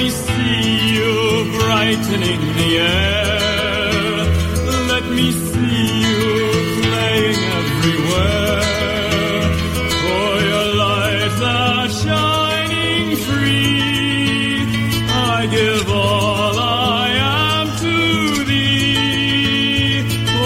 me see you brightening the air. Let me see you playing everywhere. For your lights are shining free. I give all I am to thee.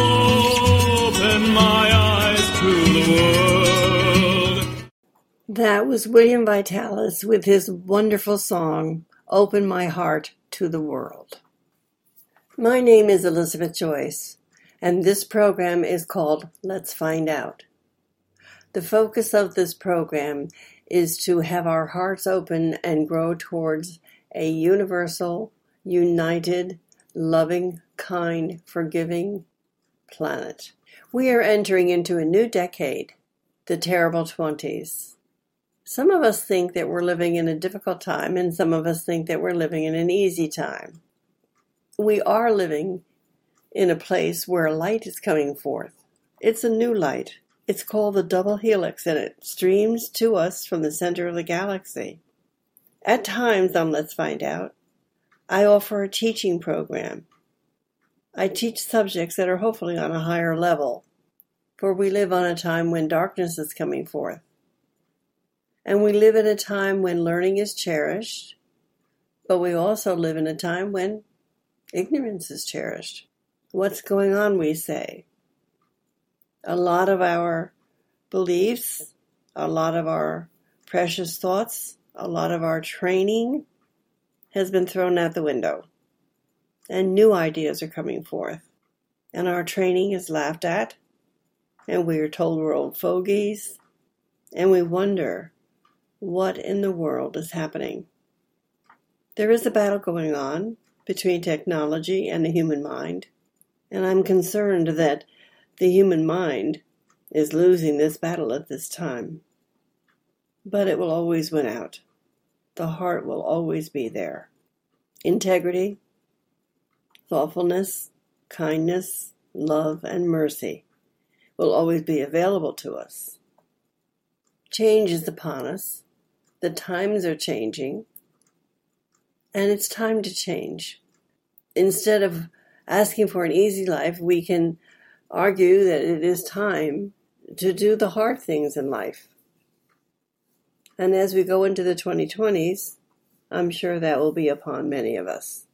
Open my eyes to the world. That was William Vitalis with his wonderful song, Open My Heart to the World. My name is Elizabeth Joyce, and this program is called Let's Find Out. The focus of this program is to have our hearts open and grow towards a universal, united, loving, kind, forgiving planet. We are entering into a new decade, the terrible 20s. Some of us think that we're living in a difficult time, and some of us think that we're living in an easy time. We are living in a place where light is coming forth. It's a new light. It's called the double helix, and it streams to us from the center of the galaxy. At times on Let's Find Out, I offer a teaching program. I teach subjects that are hopefully on a higher level, for we live on a time when darkness is coming forth. And we live in a time when learning is cherished, but we also live in a time when ignorance is cherished. What's going on, we say? A lot of our beliefs, a lot of our precious thoughts, a lot of our training has been thrown out the window. And new ideas are coming forth. And our training is laughed at, and we are told we're old fogies, and we wonder what in the world is happening. There is a battle going on between technology and the human mind, and I'm concerned that the human mind is losing this battle at this time. But it will always win out. The heart will always be there. Integrity, thoughtfulness, kindness, love, and mercy will always be available to us. Change is upon us. The times are changing, and it's time to change. Instead of asking for an easy life, we can argue that it is time to do the hard things in life. And as we go into the 2020s, I'm sure that will be upon many of us.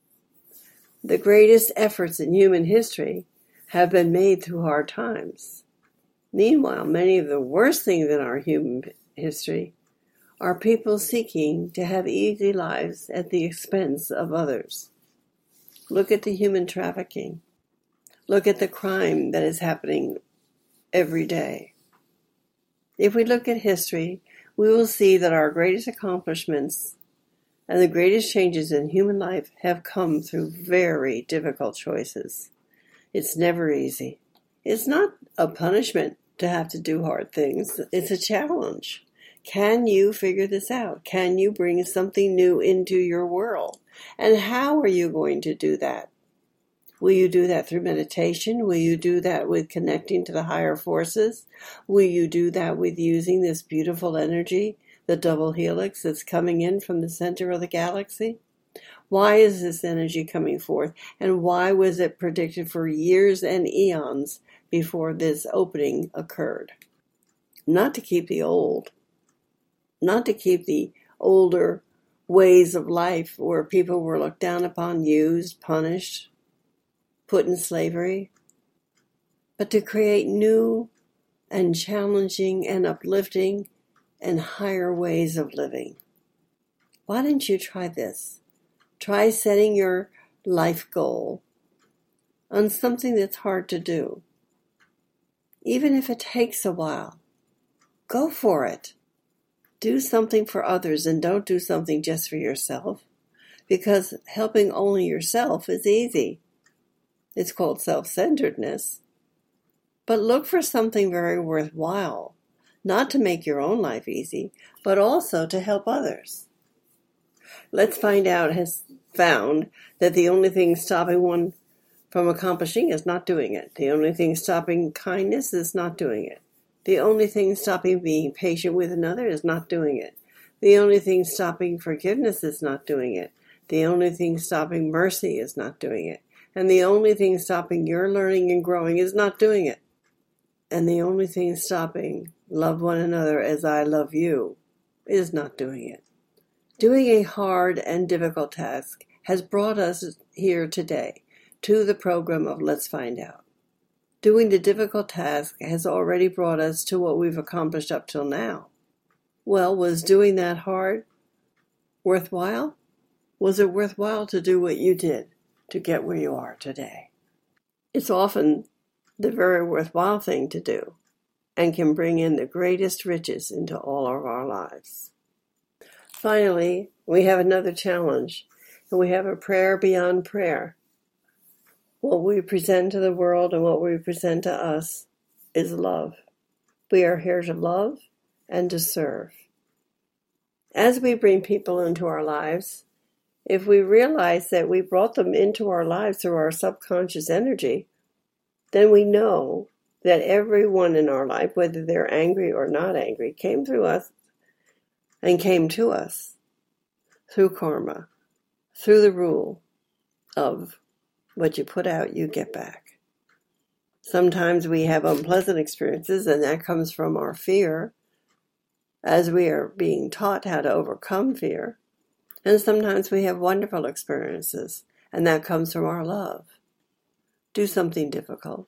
The greatest efforts in human history have been made through hard times. Meanwhile, many of the worst things in our human history are people seeking to have easy lives at the expense of others. Look at the human trafficking. Look at the crime that is happening every day. If we look at history, we will see that our greatest accomplishments and the greatest changes in human life have come through very difficult choices. It's never easy. It's not a punishment to have to do hard things. It's a challenge. Can you figure this out? Can you bring something new into your world? And how are you going to do that? Will you do that through meditation? Will you do that with connecting to the higher forces? Will you do that with using this beautiful energy, the double helix that's coming in from the center of the galaxy? Why is this energy coming forth? And why was it predicted for years and eons before this opening occurred? Not to keep the old. Not to keep the older ways of life where people were looked down upon, used, punished, put in slavery, but to create new and challenging and uplifting and higher ways of living. Why don't you try this? Try setting your life goal on something that's hard to do. Even if it takes a while, go for it. Do something for others and don't do something just for yourself, because helping only yourself is easy. It's called self-centeredness. But look for something very worthwhile, not to make your own life easy, but also to help others. Let's Find Out has found that the only thing stopping one from accomplishing is not doing it. The only thing stopping kindness is not doing it. The only thing stopping being patient with another is not doing it. The only thing stopping forgiveness is not doing it. The only thing stopping mercy is not doing it. And the only thing stopping your learning and growing is not doing it. And the only thing stopping love one another as I love you is not doing it. Doing a hard and difficult task has brought us here today to the program of Let's Find Out. Doing the difficult task has already brought us to what we've accomplished up till now. Well, was doing that hard worthwhile? Was it worthwhile to do what you did to get where you are today? It's often the very worthwhile thing to do and can bring in the greatest riches into all of our lives. Finally, we have another challenge, and we have a prayer beyond prayer. What we present to the world and what we present to us is love. We are here to love and to serve. As we bring people into our lives, if we realize that we brought them into our lives through our subconscious energy, then we know that everyone in our life, whether they're angry or not angry, came through us and came to us through karma, through the rule of what you put out, you get back. Sometimes we have unpleasant experiences, and that comes from our fear, as we are being taught how to overcome fear. And sometimes we have wonderful experiences, and that comes from our love. Do something difficult.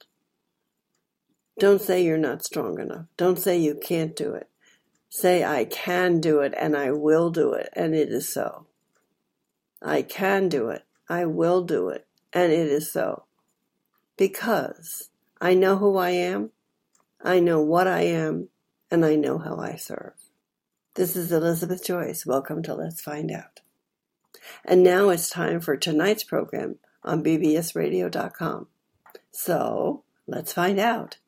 Don't say you're not strong enough. Don't say you can't do it. Say, I can do it, and I will do it, and it is so. I can do it. I will do it, and it is so. Because I know who I am, I know what I am, and I know how I serve. This is Elizabeth Joyce. Welcome to Let's Find Out. And now it's time for tonight's program on bbsradio.com. So, let's find out.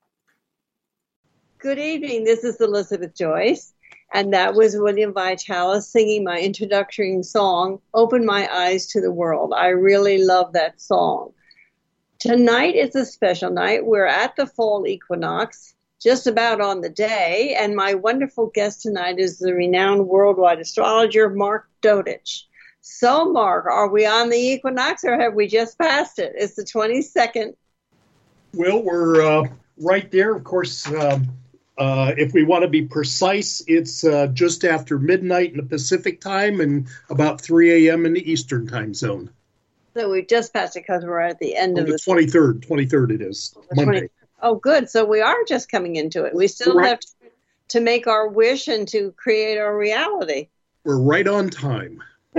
Good evening. This is Elizabeth Joyce, and that was William Vitalis singing my introductory song, Open My Eyes to the World. I really love that song. Tonight is a special night. We're at the fall equinox, just about on the day, and my wonderful guest tonight is the renowned worldwide astrologer, Mark Dodich. So, Mark, are we on the equinox or have we just passed it? It's the 22nd. Well, we're right there. Of course, if we want to be precise, it's just after midnight in the Pacific time and about 3 a.m. in the Eastern time zone. So we just passed it because we're at the end of the 23rd. 23rd it is, Monday. Oh, good. So we are just coming into it. We still have to make our wish and to create our reality. We're right on time.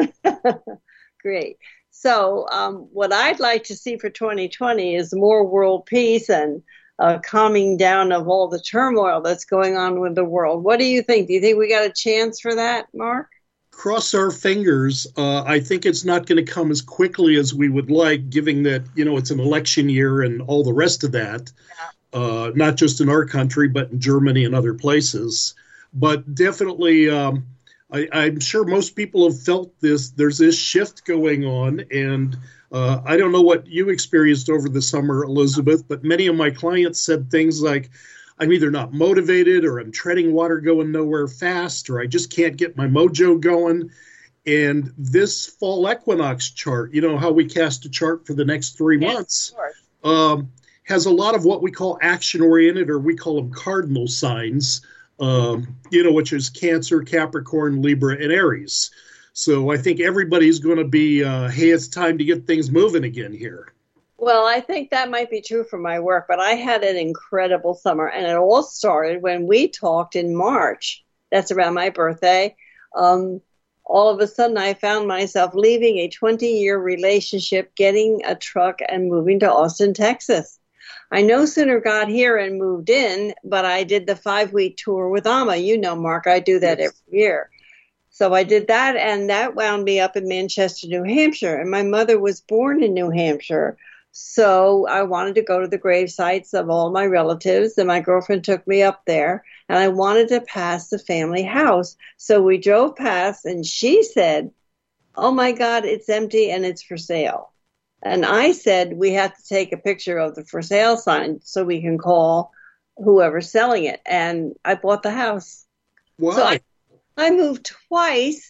Great. So what I'd like to see for 2020 is more world peace and calming down of all the turmoil that's going on with the world. What do you think? Do you think we got a chance for that, Mark? Cross our fingers. I think it's not going to come as quickly as we would like, given that, it's an election year and all the rest of that, not just in our country, but in Germany and other places. But definitely, I'm sure most people have felt this. There's this shift going on, and I don't know what you experienced over the summer, Elizabeth, but many of my clients said things like, I'm either not motivated or I'm treading water going nowhere fast, or I just can't get my mojo going. And this fall equinox chart, how we cast a chart for the next 3 months, has a lot of what we call action-oriented, or we call them cardinal signs, which is Cancer, Capricorn, Libra, and Aries. So I think everybody's going to be, hey, it's time to get things moving again here. Well, I think that might be true for my work, but I had an incredible summer, and it all started when we talked in March. That's around my birthday. All of a sudden, I found myself leaving a 20-year relationship, getting a truck, and moving to Austin, Texas. I no sooner got here and moved in, but I did the 5-week tour with Amma. You know, Mark, I do that every year. So I did that, and that wound me up in Manchester, New Hampshire. And my mother was born in New Hampshire. So I wanted to go to the grave sites of all my relatives, and my girlfriend took me up there, and I wanted to pass the family house. So we drove past, and she said, oh, my God, it's empty and it's for sale. And I said, we have to take a picture of the for sale sign so we can call whoever's selling it. And I bought the house. Wow. So I moved twice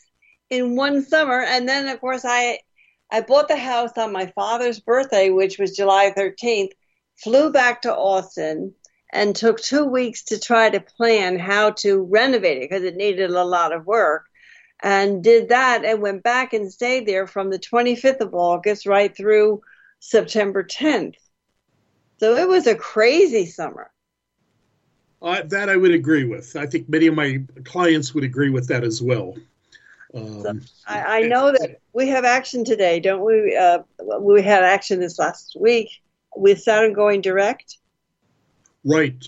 in one summer. And then, of course, I bought the house on my father's birthday, which was July 13th, flew back to Austin, and took 2 weeks to try to plan how to renovate it because it needed a lot of work. And did that and went back and stayed there from the 25th of August right through September 10th. So it was a crazy summer. That I would agree with. I think many of my clients would agree with that as well. I know that we have action today, don't we? We had action this last week with Saturn going direct. Right.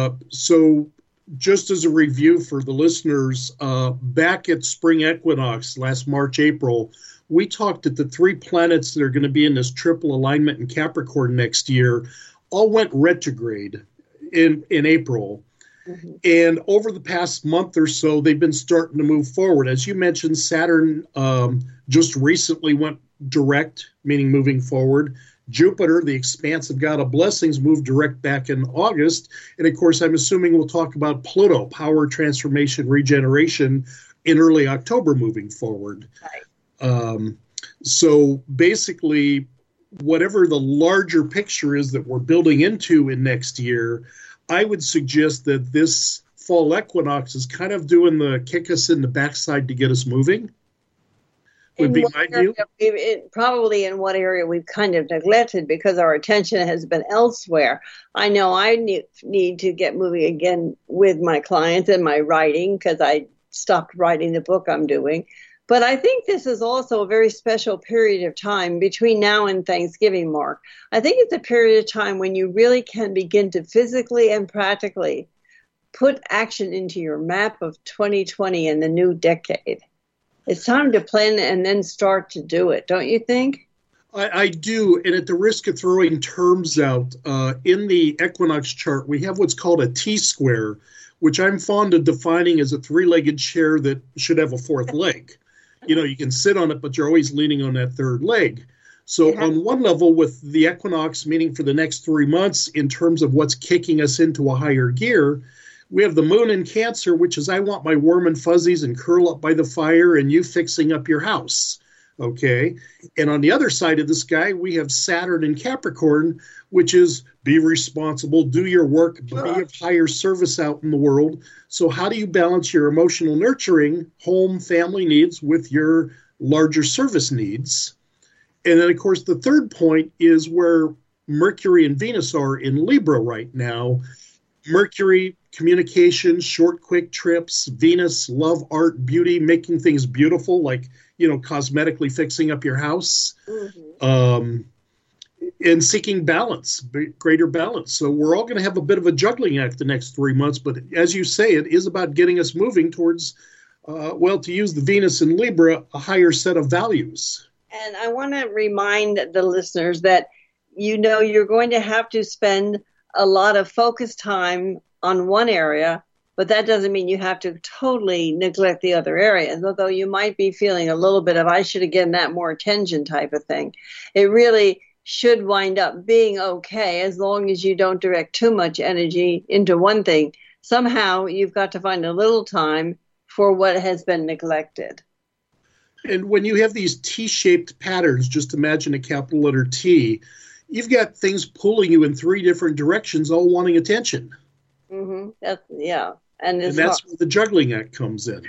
So just as a review for the listeners, back at spring equinox last March, April, we talked that the 3 planets that are going to be in this triple alignment in Capricorn next year all went retrograde in April. Mm-hmm. And over the past month or so, they've been starting to move forward. As you mentioned, Saturn just recently went direct, meaning moving forward. Jupiter, the expansive god of blessings, moved direct back in August. And of course, I'm assuming we'll talk about Pluto, power, transformation, regeneration, in early October moving forward. Right. So basically, whatever the larger picture is that we're building into in next year, I would suggest that this fall equinox is kind of doing the kick us in the backside to get us moving. Would be my view. Probably in what area we've kind of neglected because our attention has been elsewhere. I know I need to get moving again with my clients and my writing because I stopped writing the book I'm doing. But I think this is also a very special period of time between now and Thanksgiving, Mark. I think it's a period of time when you really can begin to physically and practically put action into your map of 2020 and the new decade. It's time to plan and then start to do it, don't you think? I do, and at the risk of throwing terms out, in the equinox chart, we have what's called a T-square, which I'm fond of defining as a 3-legged chair that should have a 4th leg. You know, you can sit on it, but you're always leaning on that 3rd leg. So on one level, with the equinox, meaning for the next 3 months, in terms of what's kicking us into a higher gear, we have the moon in Cancer, which is I want my warm and fuzzies and curl up by the fire and you fixing up your house. Okay. And on the other side of the sky, we have Saturn in Capricorn, which is be responsible, do your work, be of higher service out in the world. So how do you balance your emotional nurturing, home, family needs with your larger service needs? And then, of course, the third point is where Mercury and Venus are in Libra right now. Mercury, communication, short, quick trips. Venus, love, art, beauty, making things beautiful, like, you know, cosmetically fixing up your house. Mm-hmm. And seeking balance, greater balance. So we're all going to have a bit of a juggling act the next 3 months. But as you say, it is about getting us moving towards, to use the Venus in Libra, a higher set of values. And I want to remind the listeners that, you know, you're going to have to spend a lot of focused time on one area, but that doesn't mean you have to totally neglect the other areas, although you might be feeling a little bit of, I should have given that more attention type of thing. It really should wind up being okay as long as you don't direct too much energy into one thing. Somehow you've got to find a little time for what has been neglected. And when you have these T-shaped patterns, just imagine a capital letter T, you've got things pulling you in 3 different directions, all wanting attention. Mm-hmm. And that's where the juggling act comes in.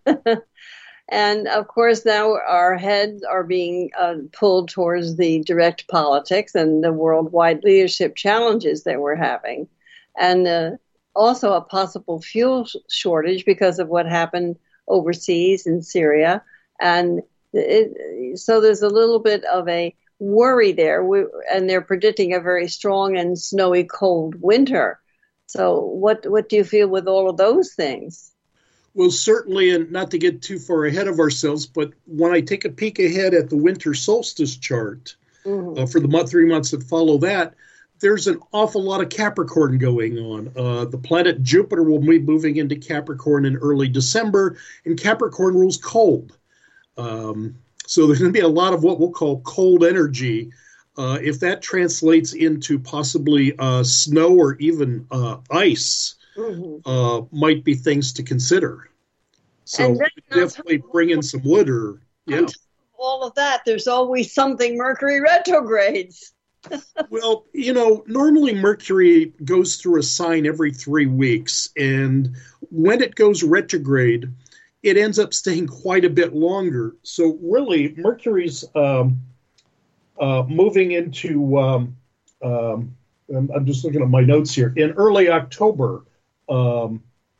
And, of course, now our heads are being pulled towards the direct politics and the worldwide leadership challenges that we're having. And also a possible fuel shortage because of what happened overseas in Syria. And so there's a little bit of a worry there. And they're predicting a very strong and snowy, cold winter. So what do you feel with all of those things? Well, certainly, and not to get too far ahead of ourselves, but when I take a peek ahead at the winter solstice chart for the 3 months that follow that, there's an awful lot of Capricorn going on. The planet Jupiter will be moving into Capricorn in early December, and Capricorn rules cold. So there's going to be a lot of what we'll call cold energy. If that translates into possibly snow or even ice, might be things to consider. So And then definitely bring in some wood or, yeah. on top of all of that, there's always something Mercury retrogrades. Well, normally Mercury goes through a sign every 3 weeks. And when it goes retrograde, it ends up staying quite a bit longer. So really, Mercury's moving into, I'm just looking at my notes here, in early October. I'm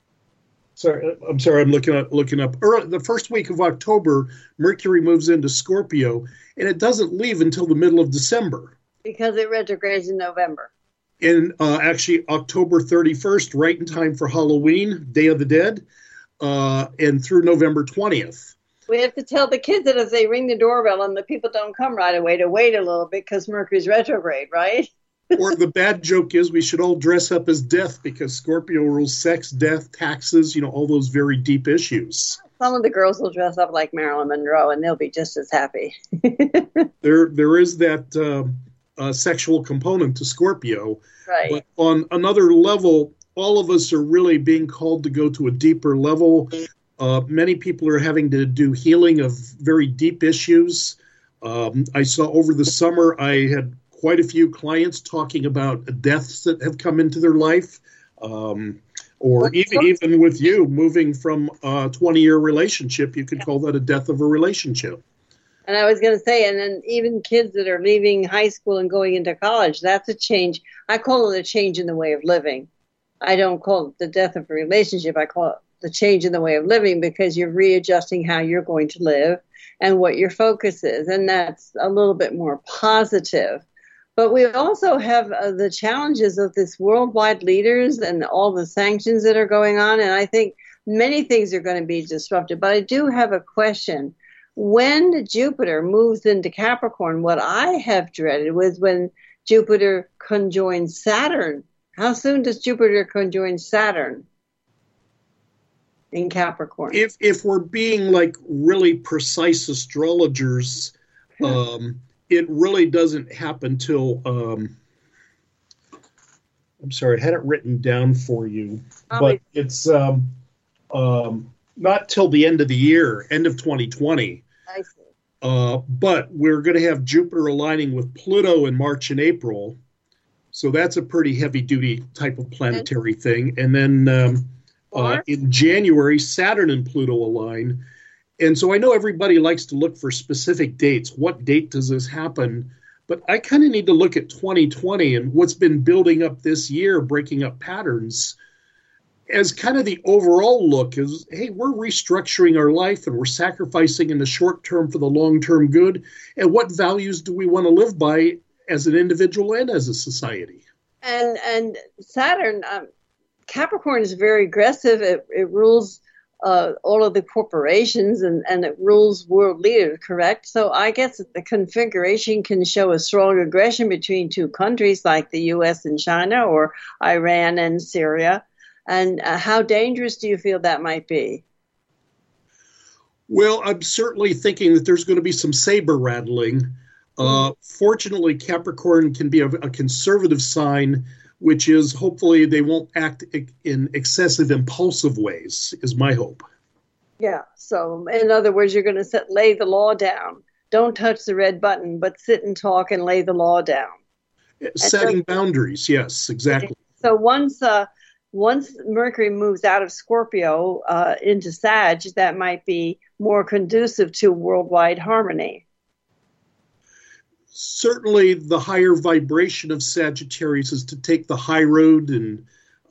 looking up. The first week of October, Mercury moves into Scorpio, and it doesn't leave until the middle of December. Because it retrogrades in November. And actually, October 31st, right in time for Halloween, Day of the Dead, and through November 20th. We have to tell the kids that if they ring the doorbell and the people don't come right away, to wait a little bit because Mercury's retrograde, right? Or the bad joke is we should all dress up as death because Scorpio rules sex, death, taxes, all those very deep issues. Some of the girls will dress up like Marilyn Monroe and they'll be just as happy. There is that sexual component to Scorpio. Right. But on another level, all of us are really being called to go to a deeper level. Many people are having to do healing of very deep issues. I saw over the summer, I had quite a few clients talking about deaths that have come into their life, or even with you moving from a 20-year relationship, you could call that a death of a relationship. And I was going to say, and then even kids that are leaving high school and going into college, that's a change. I call it a change in the way of living. I don't call it the death of a relationship. I call it the change in the way of living because you're readjusting how you're going to live and what your focus is. And that's a little bit more positive. But we also have the challenges of this worldwide leaders and all the sanctions that are going on. And I think many things are going to be disrupted. But I do have a question. When Jupiter moves into Capricorn, what I have dreaded was when Jupiter conjoins Saturn. How soon does Jupiter conjoin Saturn in Capricorn? If we're being like really precise astrologers, it really doesn't happen till, I'm sorry, I had it written down for you, but it's not till the end of the year, end of 2020. I see. But we're going to have Jupiter aligning with Pluto in March and April. So that's a pretty heavy-duty type of planetary thing. And then in January, Saturn and Pluto align. And so I know everybody likes to look for specific dates. What date does this happen? But I kind of need to look at 2020 and what's been building up this year, breaking up patterns, as kind of the overall look is, hey, we're restructuring our life and we're sacrificing in the short term for the long-term good. And what values do we want to live by as an individual and as a society? And Saturn, Capricorn is very aggressive. It rules all of the corporations and it rules world leaders, correct? So I guess the configuration can show a strong aggression between two countries like the U.S. and China or Iran and Syria. And how dangerous do you feel that might be? Well, I'm certainly thinking that there's going to be some saber rattling. Fortunately, Capricorn can be a conservative sign, which is hopefully they won't act in excessive impulsive ways, is my hope. Yeah. So in other words, you're going to lay the law down. Don't touch the red button, but sit and talk and lay the law down. Setting boundaries. Yes, exactly. So once Mercury moves out of Scorpio into Sag, that might be more conducive to worldwide harmony. Certainly the higher vibration of Sagittarius is to take the high road, and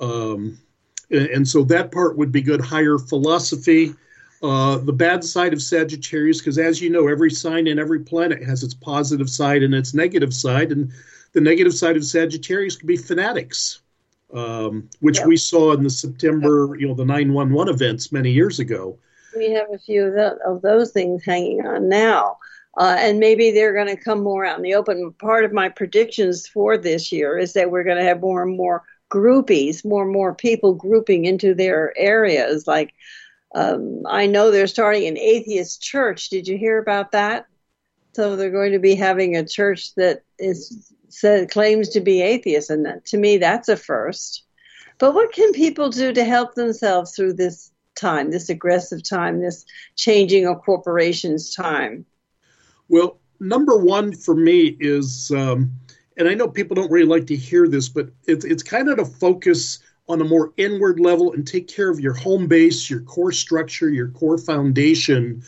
so that part would be good, higher philosophy. The bad side of Sagittarius, because as you know, every sign and every planet has its positive side and its negative side, and the negative side of Sagittarius could be fanatics. Which we saw in the September, the 9/11 events many years ago. We have a few of those things hanging on now. And maybe they're going to come more out in the open. Part of my predictions for this year is that we're going to have more and more groupies, more and more people grouping into their areas. Like, I know they're starting an atheist church. Did you hear about that? So they're going to be having a church that claims to be atheist, and to me, that's a first. But what can people do to help themselves through this time, this aggressive time, this changing of corporations time? Well, number one for me is, and I know people don't really like to hear this, but it's kind of to focus on a more inward level and take care of your home base, your core structure, your core foundation.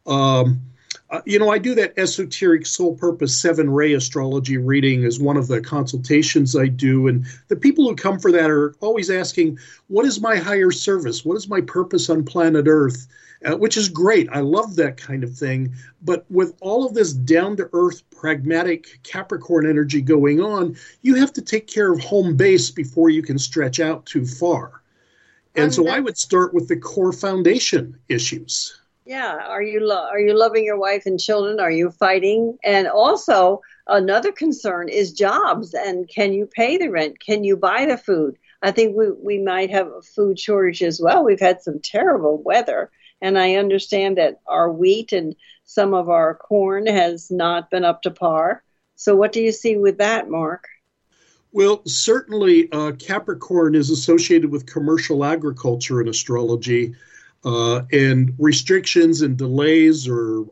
I do that esoteric soul purpose 7-ray astrology reading as one of the consultations I do. And the people who come for that are always asking, what is my higher service? What is my purpose on planet Earth? Which is great. I love that kind of thing. But with all of this down-to-earth, pragmatic Capricorn energy going on, you have to take care of home base before you can stretch out too far. And so I would start with the core foundation issues. Yeah. Are you loving your wife and children? Are you fighting? And also another concern is jobs. And can you pay the rent? Can you buy the food? I think we might have a food shortage as well. We've had some terrible weather. And I understand that our wheat and some of our corn has not been up to par. So what do you see with that, Mark? Well, certainly Capricorn is associated with commercial agriculture in astrology. And restrictions and delays or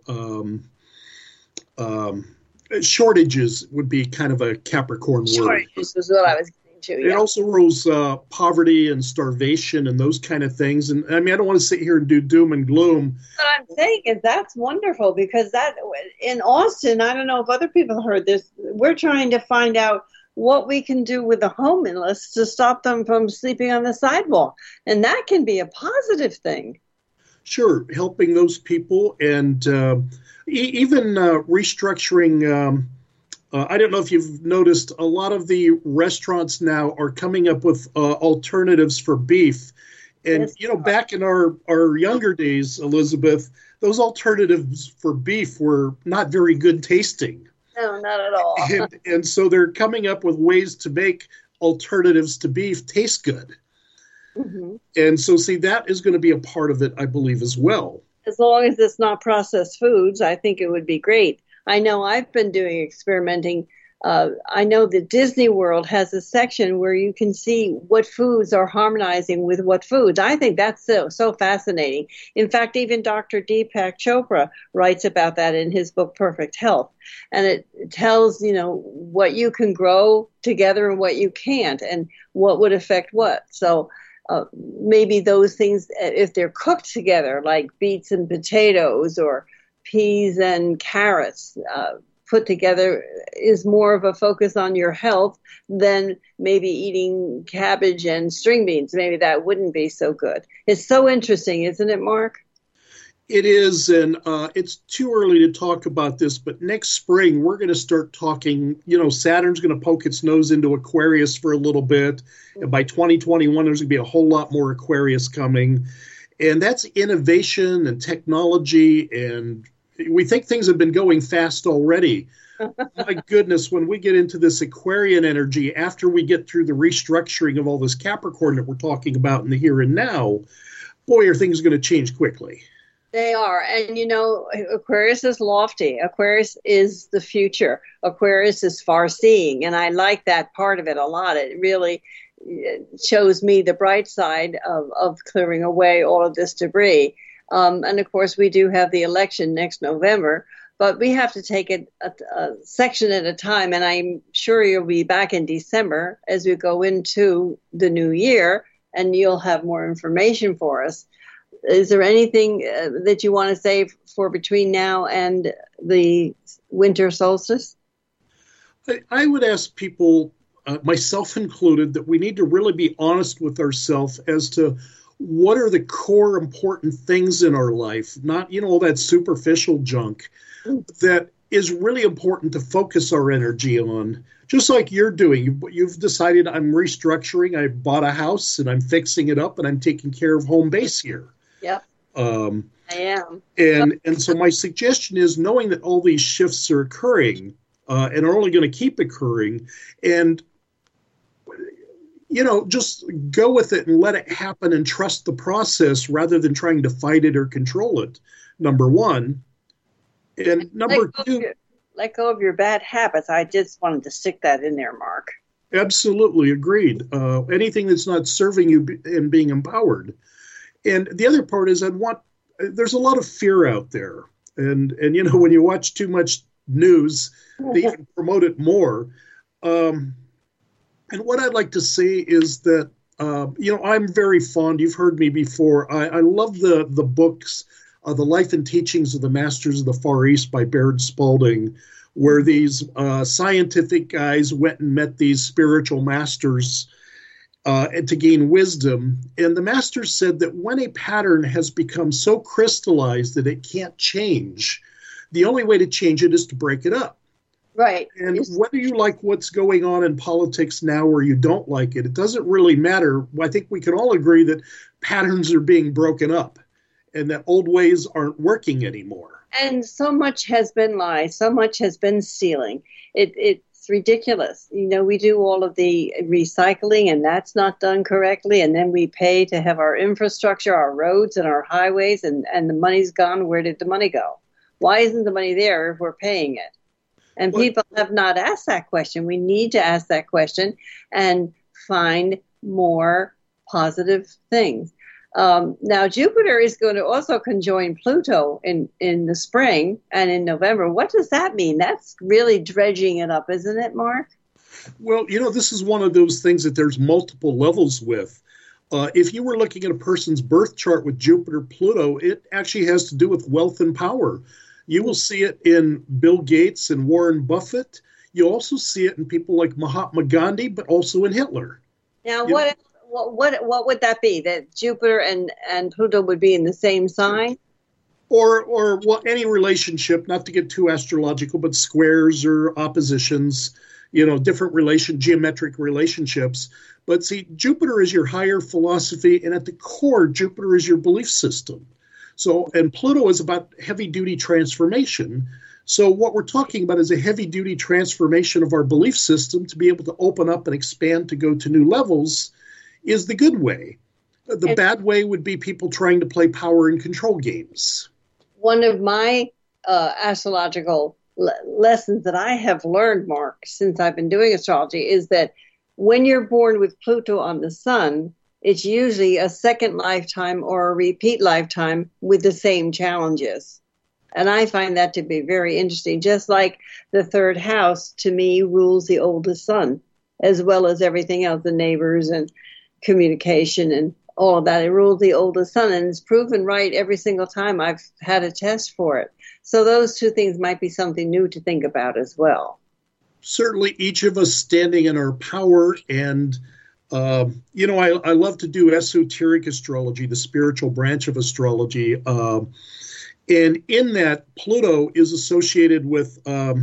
shortages would be kind of a Capricorn word. Shortages is what I was getting to. Yeah. It also rules poverty and starvation and those kind of things. And I mean, I don't want to sit here and do doom and gloom. What I'm saying is that's wonderful because that in Austin, I don't know if other people heard this, we're trying to find out what we can do with the homeless to stop them from sleeping on the sidewalk. And that can be a positive thing. Sure, helping those people and even restructuring. I don't know if you've noticed, a lot of the restaurants now are coming up with alternatives for beef. And, back in our younger days, Elizabeth, those alternatives for beef were not very good tasting. No, not at all. And so they're coming up with ways to make alternatives to beef taste good. Mm-hmm. And so, see, that is going to be a part of it, I believe, as well. As long as it's not processed foods, I think it would be great. I know I've been doing experimenting. I know that Disney World has a section where you can see what foods are harmonizing with what foods. I think that's so fascinating. In fact, even Dr. Deepak Chopra writes about that in his book, Perfect Health. And it tells, what you can grow together and what you can't and what would affect what. So maybe those things, if they're cooked together, like beets and potatoes or peas and carrots, put together is more of a focus on your health than maybe eating cabbage and string beans. Maybe that wouldn't be so good. It's so interesting, isn't it, Mark? It is, and it's too early to talk about this, but next spring we're going to start talking, Saturn's going to poke its nose into Aquarius for a little bit, and by 2021 there's going to be a whole lot more Aquarius coming, and that's innovation and technology, and we think things have been going fast already. My goodness, when we get into this Aquarian energy, after we get through the restructuring of all this Capricorn that we're talking about in the here and now, boy, are things going to change quickly. They are. And, Aquarius is lofty. Aquarius is the future. Aquarius is far-seeing. And I like that part of it a lot. It really shows me the bright side of clearing away all of this debris. And, of course, we do have the election next November. But we have to take it a section at a time. And I'm sure you'll be back in December as we go into the new year. And you'll have more information for us. Is there anything that you want to say for between now and the winter solstice? I would ask people, myself included, that we need to really be honest with ourselves as to what are the core important things in our life, not, all that superficial junk that is really important to focus our energy on. Just like you're doing, you've decided I'm restructuring, I bought a house and I'm fixing it up and I'm taking care of home base here. Yep. I am. And so my suggestion is, knowing that all these shifts are occurring and are only going to keep occurring, and just go with it and let it happen and trust the process rather than trying to fight it or control it. Number one. And number two, let go of your bad habits. I just wanted to stick that in there, Mark. Absolutely agreed. Anything that's not serving you and being empowered. And the other part is there's a lot of fear out there. And when you watch too much news, they even promote it more. And what I'd like to say is that, I'm very fond, you've heard me before, I love the books, The Life and Teachings of the Masters of the Far East by Baird Spalding, where these scientific guys went and met these spiritual masters and to gain wisdom. And the masters said that when a pattern has become so crystallized that it can't change, the only way to change it is to break it up. Right. And whether you like what's going on in politics now or you don't like it, it doesn't really matter. I think we can all agree that patterns are being broken up and that old ways aren't working anymore. And so much has been lies, so much has been stealing. It's ridiculous. We do all of the recycling, and that's not done correctly. And then we pay to have our infrastructure, our roads and our highways, and the money's gone. Where did the money go? Why isn't the money there if we're paying it? And people have not asked that question. We need to ask that question and find more positive things. Now, Jupiter is going to also conjoin Pluto in the spring and in November. What does that mean? That's really dredging it up, isn't it, Mark? Well, this is one of those things that there's multiple levels with. If you were looking at a person's birth chart with Jupiter, Pluto, it actually has to do with wealth and power. You will see it in Bill Gates and Warren Buffett. You'll also see it in people like Mahatma Gandhi, but also in Hitler. Now, what would that be? That Jupiter and Pluto would be in the same sign? Or any relationship, not to get too astrological, but squares or oppositions, different geometric relationships. But see, Jupiter is your higher philosophy, and at the core, Jupiter is your belief system. And Pluto is about heavy-duty transformation. So what we're talking about is a heavy-duty transformation of our belief system to be able to open up and expand to go to new levels is the good way. The bad way would be people trying to play power and control games. One of my astrological lessons that I have learned, Mark, since I've been doing astrology, is that when you're born with Pluto on the sun, it's usually a second lifetime or a repeat lifetime with the same challenges. And I find that to be very interesting. Just like the third house, to me, rules the oldest son, as well as everything else, the neighbors and communication and all of that. It rules the oldest son, and it's proven right every single time I've had a test for it. So those two things might be something new to think about as well. Certainly, each of us standing in our power and I love to do esoteric astrology, the spiritual branch of astrology. And in that, Pluto is associated with,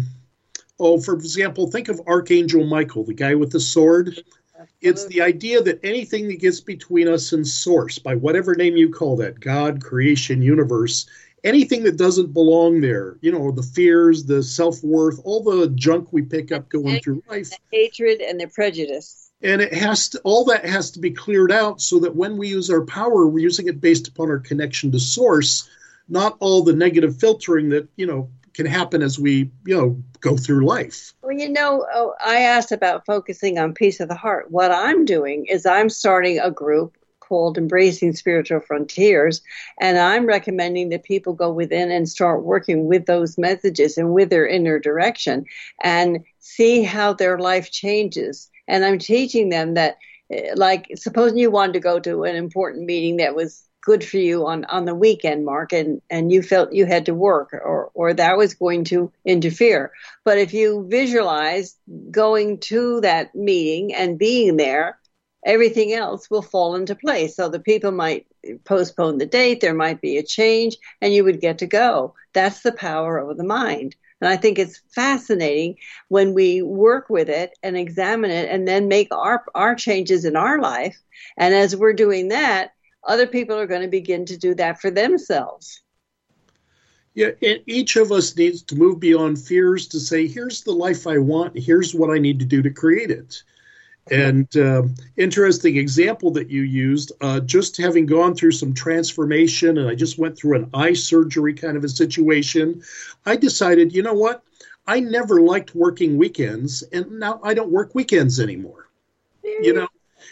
for example, think of Archangel Michael, the guy with the sword. Absolutely. It's the idea that anything that gets between us and source, by whatever name you call that, God, creation, universe, anything that doesn't belong there, the fears, the self-worth, all the junk we pick up going through life. The hatred and the prejudice. And all that has to be cleared out so that when we use our power, we're using it based upon our connection to source, not all the negative filtering that, can happen as we, go through life. Well, I asked about focusing on peace of the heart. What I'm doing is I'm starting a group called Embracing Spiritual Frontiers, and I'm recommending that people go within and start working with those messages and with their inner direction and see how their life changes. And I'm teaching them that, like, supposing you wanted to go to an important meeting that was good for you on the weekend, Mark, and you felt you had to work or that was going to interfere. But if you visualize going to that meeting and being there, everything else will fall into place. So the people might postpone the date, there might be a change, and you would get to go. That's the power of the mind. And I think it's fascinating when we work with it and examine it and then make our changes in our life. And as we're doing that, other people are going to begin to do that for themselves. Yeah, and each of us needs to move beyond fears to say, here's the life I want, here's what I need to do to create it. And interesting example that you used, just having gone through some transformation, and I just went through an eye surgery kind of a situation, I decided, you know what? I never liked working weekends, and now I don't work weekends anymore.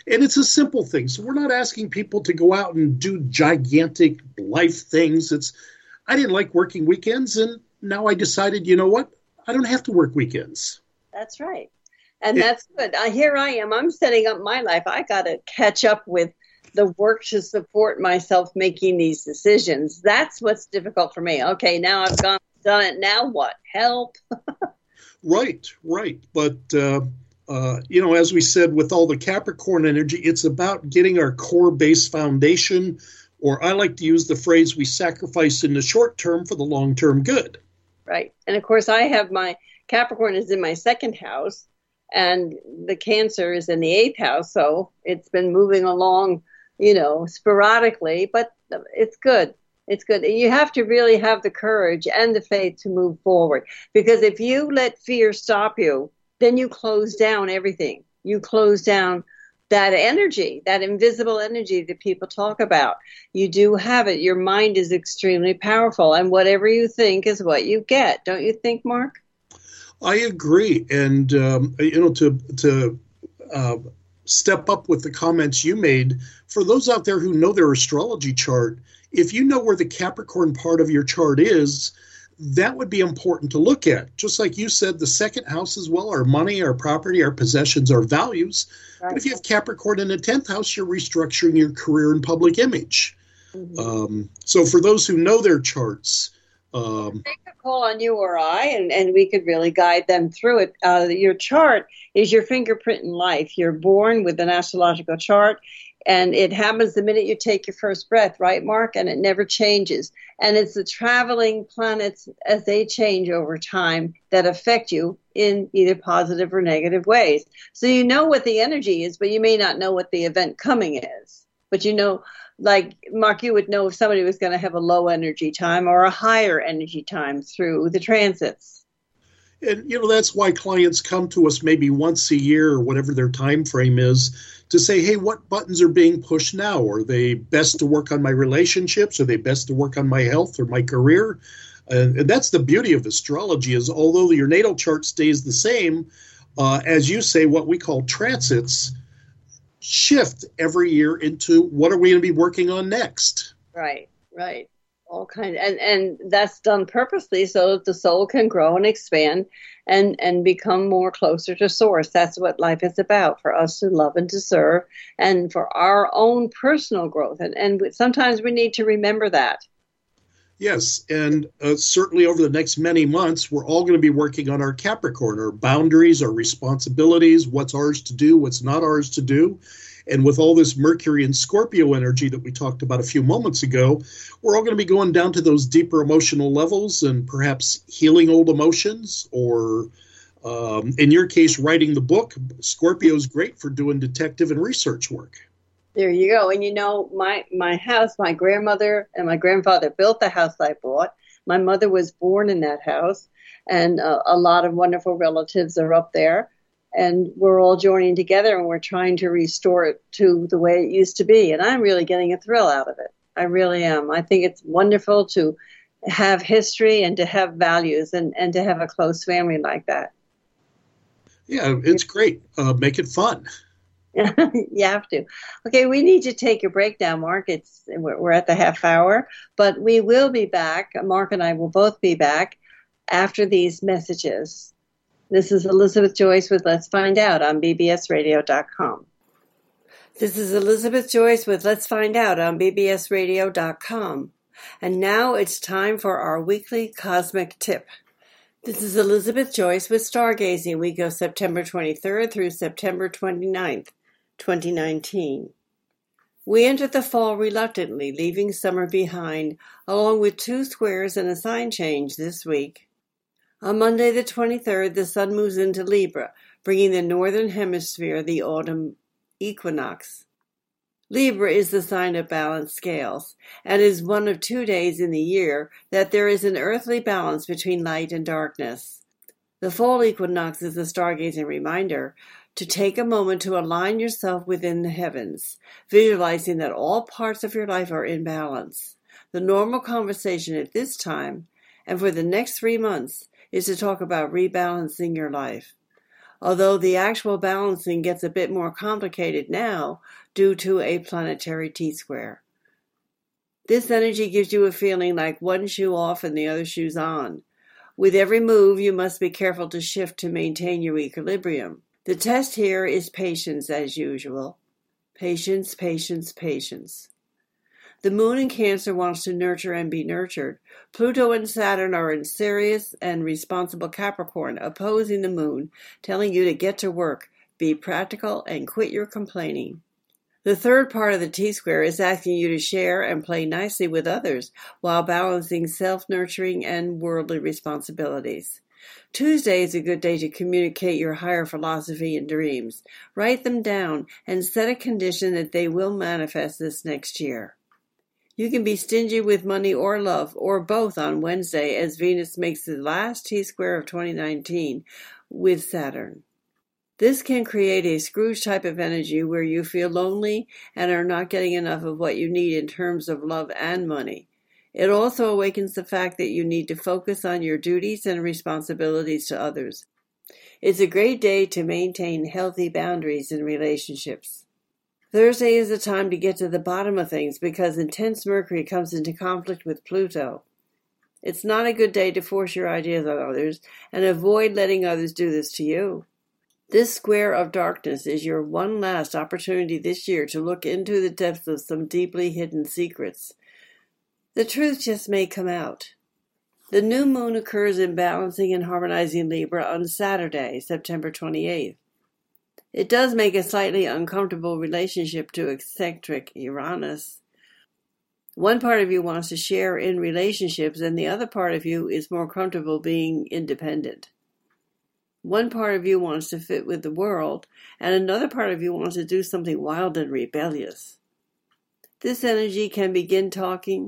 And it's a simple thing. So we're not asking people to go out and do gigantic life things. I didn't like working weekends, and now I decided, you know what? I don't have to work weekends. That's right. And that's good. Here I am. I'm setting up my life. I got to catch up with the work to support myself making these decisions. That's what's difficult for me. Okay, now I've done it. Now what? Help. Right. But, as we said, with all the Capricorn energy, it's about getting our core base foundation, or I like to use the phrase, we sacrifice in the short term for the long-term good. Right. And of course, I have my Capricorn is in my second house, and the Cancer is in the 8th house. So it's been moving along, sporadically, but it's good. It's good. You have to really have the courage and the faith to move forward, because if you let fear stop you, then you close down everything. You close down that energy, that invisible energy that people talk about. You do have it. Your mind is extremely powerful, and whatever you think is what you get. Don't you think, Mark? I agree. And, to step up with the comments you made, for those out there who know their astrology chart, if you know where the Capricorn part of your chart is, that would be important to look at. Just like you said, the second house as well, our money, our property, our possessions, our values. Right. But if you have Capricorn in the 10th house, you're restructuring your career and public image. Mm-hmm. So for those who know their charts, they could call on you or I, and we could really guide them through it. Your chart is your fingerprint in life. You're born with an astrological chart, and it happens the minute you take your first breath, right, Mark? And it never changes. And it's the traveling planets as they change over time that affect you in either positive or negative ways. So you know what the energy is, but you may not know what the event coming is. But like, Mark, you would know if somebody was going to have a low energy time or a higher energy time through the transits. And, that's why clients come to us maybe once a year or whatever their time frame is to say, hey, what buttons are being pushed now? Are they best to work on my relationships? Are they best to work on my health or my career? And that's the beauty of astrology, is although your natal chart stays the same, as you say, what we call transits shift every year into what are we going to be working on next? Right. All kinds, and that's done purposely so that the soul can grow and expand and become more closer to source. That's what life is about, for us to love and to serve, and for our own personal growth. And sometimes we need to remember that. Yes, and certainly over the next many months, we're all going to be working on our Capricorn, our boundaries, our responsibilities, what's ours to do, what's not ours to do. And with all this Mercury and Scorpio energy that we talked about a few moments ago, we're all going to be going down to those deeper emotional levels and perhaps healing old emotions, or in your case, writing the book. Scorpio is great for doing detective and research work. There you go. And my house, my grandmother and my grandfather built the house I bought. My mother was born in that house, and a lot of wonderful relatives are up there. And we're all joining together, and we're trying to restore it to the way it used to be. And I'm really getting a thrill out of it. I really am. I think it's wonderful to have history and to have values and to have a close family like that. Yeah, it's great. Make it fun. You have to. Okay, we need to take a break now, Mark. We're at the half hour, but we will be back. Mark and I will both be back after these messages. This is Elizabeth Joyce with Let's Find Out on bbsradio.com. This is Elizabeth Joyce with Let's Find Out on bbsradio.com. And now it's time for our weekly cosmic tip. This is Elizabeth Joyce with Stargazing, week of September 23rd through September 29th, 2019. We entered the fall reluctantly, leaving summer behind, along with 2 squares and a sign change this week. On Monday the 23rd, the sun moves into Libra, bringing the northern hemisphere the autumn equinox. Libra is the sign of balanced scales, and is one of 2 days in the year that there is an earthly balance between light and darkness. The fall equinox is a stargazing reminder to take a moment to align yourself within the heavens, visualizing that all parts of your life are in balance. The normal conversation at this time, and for the next 3 months, is to talk about rebalancing your life. although the actual balancing gets a bit more complicated now due to a planetary T-square. This energy gives you a feeling like one shoe off and the other shoe's on. With every move, you must be careful to shift to maintain your equilibrium. The test here is patience as usual. Patience, patience, patience. The moon in Cancer wants to nurture and be nurtured. Pluto and Saturn are in serious and responsible Capricorn, opposing the moon, telling you to get to work, be practical, and quit your complaining. The third part of the T-square is asking you to share and play nicely with others while balancing self-nurturing and worldly responsibilities. Tuesday is a good day to communicate your higher philosophy and dreams. Write them down and set a condition that they will manifest this next year. You can be stingy with money or love, or both on Wednesday as Venus makes the last T-square of 2019 with Saturn. This can create a Scrooge type of energy where you feel lonely and are not getting enough of what you need in terms of love and money. It also awakens the fact that you need to focus on your duties and responsibilities to others. It's a great day to maintain healthy boundaries in relationships. Thursday is a time to get to the bottom of things because intense Mercury comes into conflict with Pluto. It's not a good day to force your ideas on others and avoid letting others do this to you. This square of darkness is your one last opportunity this year to look into the depths of some deeply hidden secrets. The truth just may come out. The new moon occurs in balancing and harmonizing Libra on Saturday, September 28th. It does make a slightly uncomfortable relationship to eccentric Uranus. One part of you wants to share in relationships, and the other part of you is more comfortable being independent. One part of you wants to fit with the world, and another part of you wants to do something wild and rebellious. This energy can begin taking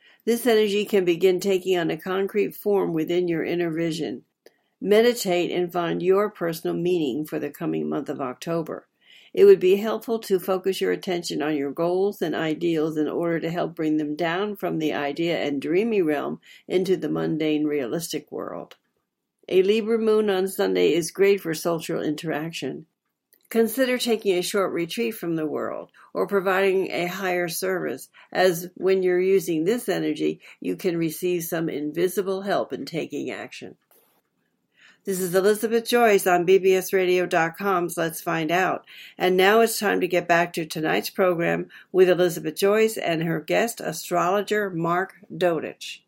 on a concrete form within your inner vision. Meditate and find your personal meaning for the coming month of October. It would be helpful to focus your attention on your goals and ideals in order to help bring them down from the idea and dreamy realm into the mundane, realistic world. A Libra moon on Sunday is great for social interaction. Consider taking a short retreat from the world or providing a higher service, as when you're using this energy, you can receive some invisible help in taking action. This is Elizabeth Joyce on bbsradio.com's Let's Find Out. And now it's time to get back to tonight's program with Elizabeth Joyce and her guest astrologer, Mark Dodich.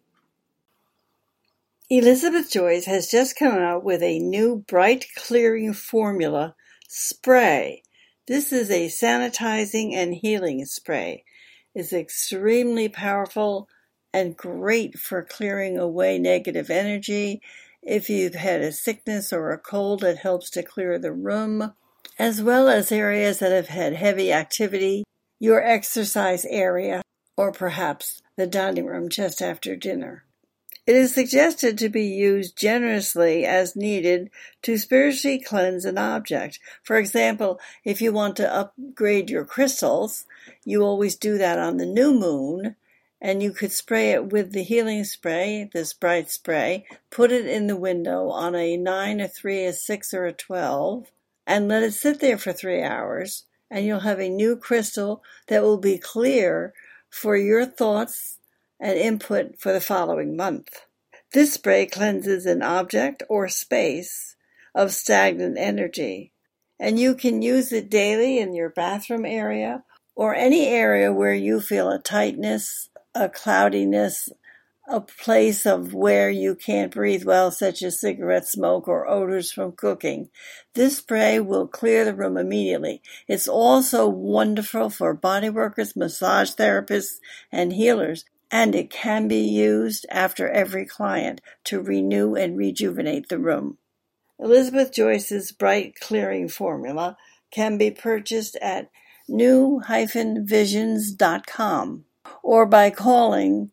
Elizabeth Joyce has just come out with a new bright clearing formula spray. This is a sanitizing and healing spray. It's extremely powerful and great for clearing away negative energy. If you've had a sickness or a cold, it helps to clear the room, as well as areas that have had heavy activity, your exercise area, or perhaps the dining room just after dinner. It is suggested to be used generously as needed to spiritually cleanse an object. For example, if you want to upgrade your crystals, you always do that on the new moon, and you could spray it with the healing spray, this bright spray, put it in the window on a 9, a 3, a 6, or a 12, and let it sit there for 3 hours, and you'll have a new crystal that will be clear for your thoughts and input for the following month. This spray cleanses an object or space of stagnant energy, and you can use it daily in your bathroom area or any area where you feel a tightness, a cloudiness, a place of where you can't breathe well, such as cigarette smoke or odors from cooking. This spray will clear the room immediately. It's also wonderful for body workers, massage therapists, and healers, and it can be used after every client to renew and rejuvenate the room. Elizabeth Joyce's Bright Clearing Formula can be purchased at new-visions.com or by calling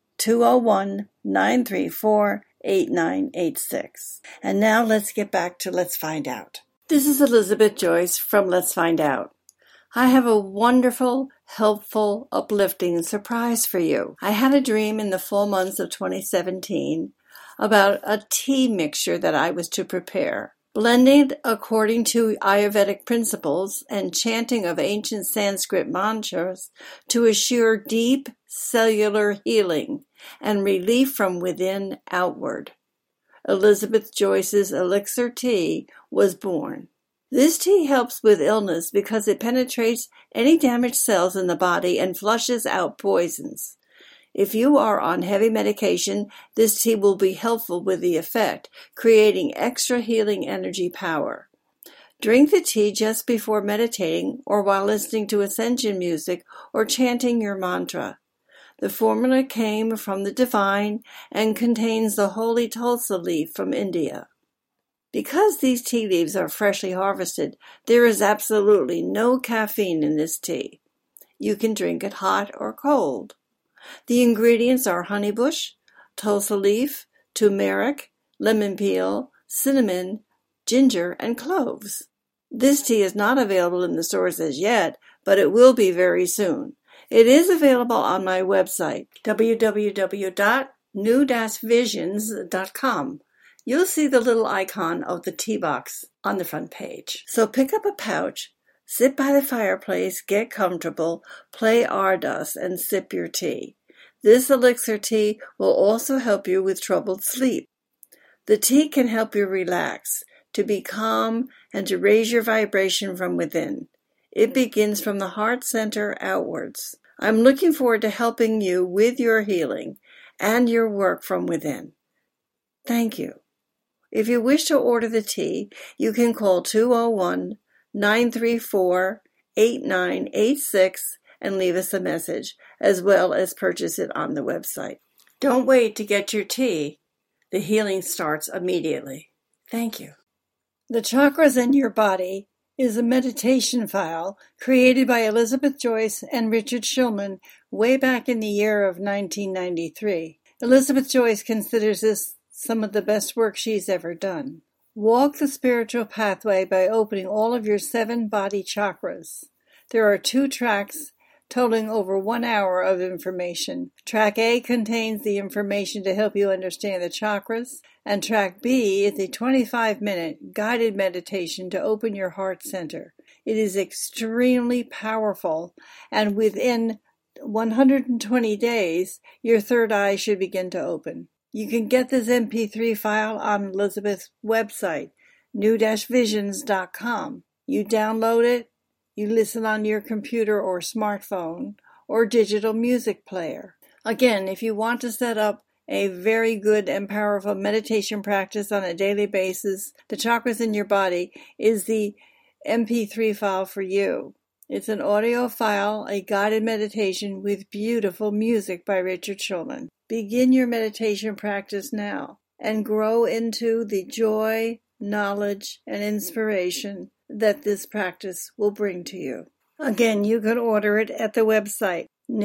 201-934-8986. And now let's get back to Let's Find Out. This is Elizabeth Joyce from Let's Find Out. I have a wonderful, helpful, uplifting surprise for you. I had a dream in the fall months of 2017 about a tea mixture that I was to prepare. Blending according to Ayurvedic principles and chanting of ancient Sanskrit mantras to assure deep cellular healing and relief from within outward. Elizabeth Joyce's Elixir Tea was born. This tea helps with illness because it penetrates any damaged cells in the body and flushes out poisons. If you are on heavy medication, this tea will be helpful with the effect, creating extra healing energy power. Drink the tea just before meditating or while listening to ascension music or chanting your mantra. The formula came from the divine and contains the holy tulsi leaf from India. Because these tea leaves are freshly harvested, there is absolutely no caffeine in this tea. You can drink it hot or cold. The ingredients are honeybush, tulsi leaf, turmeric, lemon peel, cinnamon, ginger, and cloves. This tea is not available in the stores as yet, but it will be very soon. It is available on my website, www.new-visions.com. You'll see the little icon of the tea box on the front page. So pick up a pouch, sit by the fireplace, get comfortable, play Ardas, and sip your tea. This elixir tea will also help you with troubled sleep. The tea can help you relax, to be calm, and to raise your vibration from within. It begins from the heart center outwards. I'm looking forward to helping you with your healing and your work from within. Thank you. If you wish to order the tea, you can call 201-934-8986 and leave us a message, as well as purchase it on the website. Don't wait to get your tea. The healing starts immediately. Thank you. The Chakras in Your Body is a meditation file created by Elizabeth Joyce and Richard Shulman way back in the year of 1993. Elizabeth Joyce considers this some of the best work she's ever done. Walk the spiritual pathway by opening all of your 7 body chakras. There are 2 tracks totaling over 1 hour of information. Track A contains the information to help you understand the chakras, and Track B is a 25-minute guided meditation to open your heart center. It is extremely powerful, and within 120 days, your third eye should begin to open. You can get this MP3 file on Elizabeth's website, new-visions.com. You download it, you listen on your computer or smartphone or digital music player. Again, if you want to set up a very good and powerful meditation practice on a daily basis, the Chakras in Your Body is the MP3 file for you. It's an audio file, a guided meditation with beautiful music by Richard Shulman. Begin your meditation practice now and grow into the joy, knowledge, and inspiration that this practice will bring to you. Again, you can order it at the website,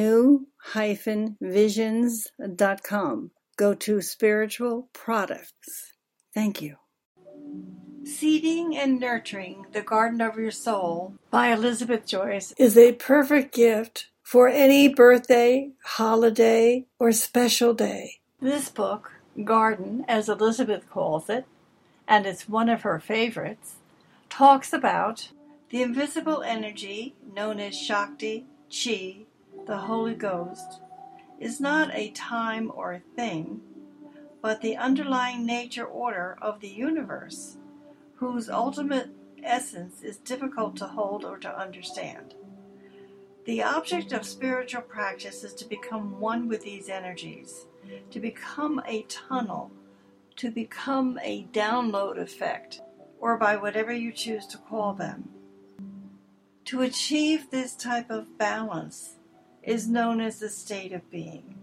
new-visions.com. Go to Spiritual Products. Thank you. Seeding and Nurturing the Garden of Your Soul by Elizabeth Joyce is a perfect gift for any birthday, holiday, or special day. This book, Garden, as Elizabeth calls it, and it's one of her favorites, talks about the invisible energy known as Shakti, Chi, the Holy Ghost, is not a time or a thing, but the underlying nature order of the universe, whose ultimate essence is difficult to hold or to understand. The object of spiritual practice is to become one with these energies, to become a tunnel, to become a download effect, or by whatever you choose to call them. To achieve this type of balance is known as the state of being.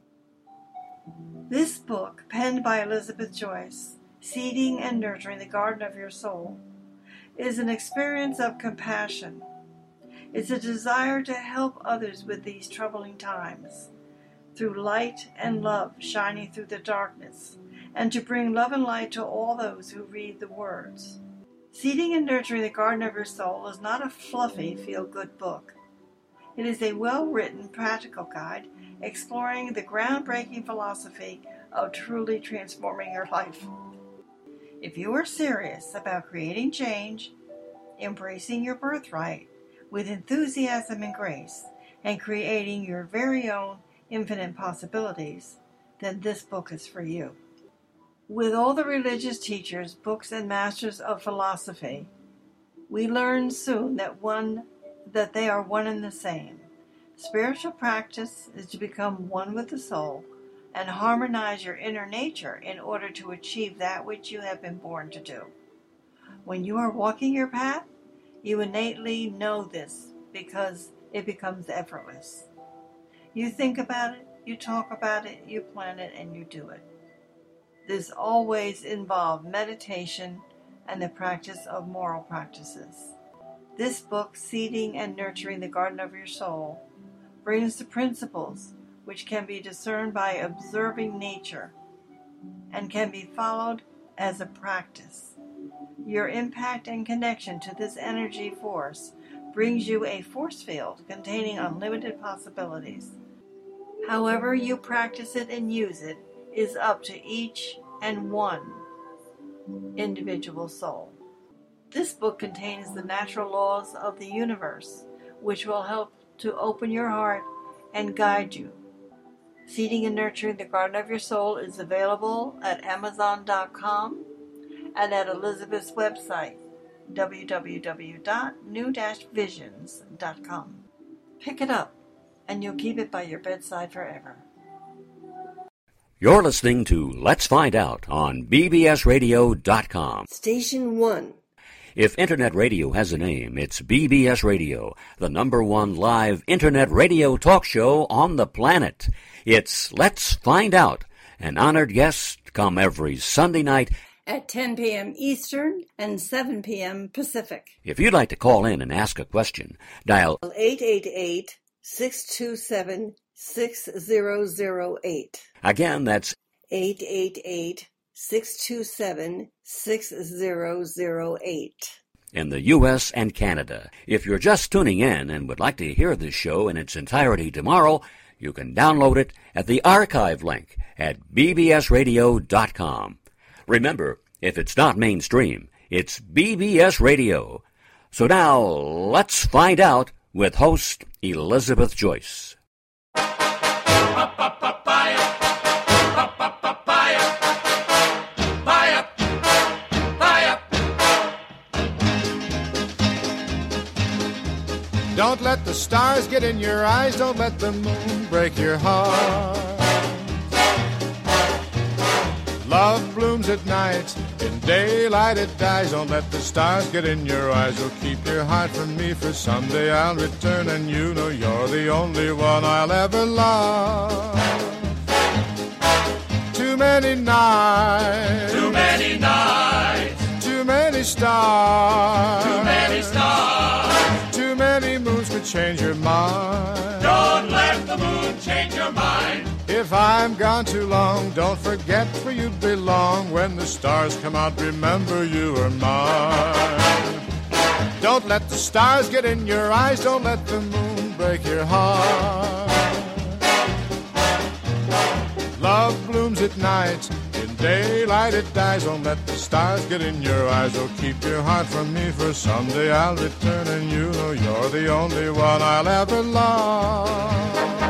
This book, penned by Elizabeth Joyce, Seeding and Nurturing the Garden of Your Soul, is an experience of compassion. It's a desire to help others with these troubling times, through light and love shining through the darkness, and to bring love and light to all those who read the words. Seeding and Nurturing the Garden of Your Soul is not a fluffy, feel-good book. It is a well-written, practical guide exploring the groundbreaking philosophy of truly transforming your life. If you are serious about creating change, embracing your birthright with enthusiasm and grace, and creating your very own infinite possibilities, then this book is for you. With all the religious teachers, books, and masters of philosophy, we learn soon that they are one and the same. Spiritual practice is to become one with the soul and harmonize your inner nature in order to achieve that which you have been born to do. When you are walking your path, you innately know this because it becomes effortless. You think about it, you talk about it, you plan it, and you do it. This always involves meditation and the practice of moral practices. This book, Seeding and Nurturing the Garden of Your Soul, brings the principles which can be discerned by observing nature and can be followed as a practice. Your impact and connection to this energy force brings you a force field containing unlimited possibilities. However you practice it and use it is up to each and one individual soul. This book contains the natural laws of the universe, which will help to open your heart and guide you. Seeding and Nurturing the Garden of Your Soul is available at Amazon.com and at Elizabeth's website, www.new-visions.com. Pick it up, and you'll keep it by your bedside forever. You're listening to Let's Find Out on bbsradio.com. Station 1. If Internet radio has a name, it's BBS Radio, the #1 live Internet radio talk show on the planet. It's Let's Find Out. An honored guest come every Sunday night at 10 p.m. Eastern and 7 p.m. Pacific. If you'd like to call in and ask a question, dial 888-627-6008. Again, that's 888-627-6008. In the U.S. and Canada. If you're just tuning in and would like to hear this show in its entirety tomorrow, you can download it at the archive link at bbsradio.com. Remember, if it's not mainstream, it's BBS Radio. So now, let's find out with host Elizabeth Joyce. Don't let the stars get in your eyes, don't let the moon break your heart. Love blooms at night, in daylight it dies. Don't let the stars get in your eyes, or keep your heart from me, for someday I'll return and you know you're the only one I'll ever love. Too many nights, Too many nights, too many stars, too many stars. too many moons could change your mind. Don't let the moon change your mind. If I'm gone too long, don't forget where you belong. When the stars come out, remember you are mine. Don't let the stars get in your eyes, don't let the moon break your heart. Love blooms at night, in daylight it dies. Don't let the stars get in your eyes, oh keep your heart from me, for someday I'll return and you know you're the only one I'll ever love.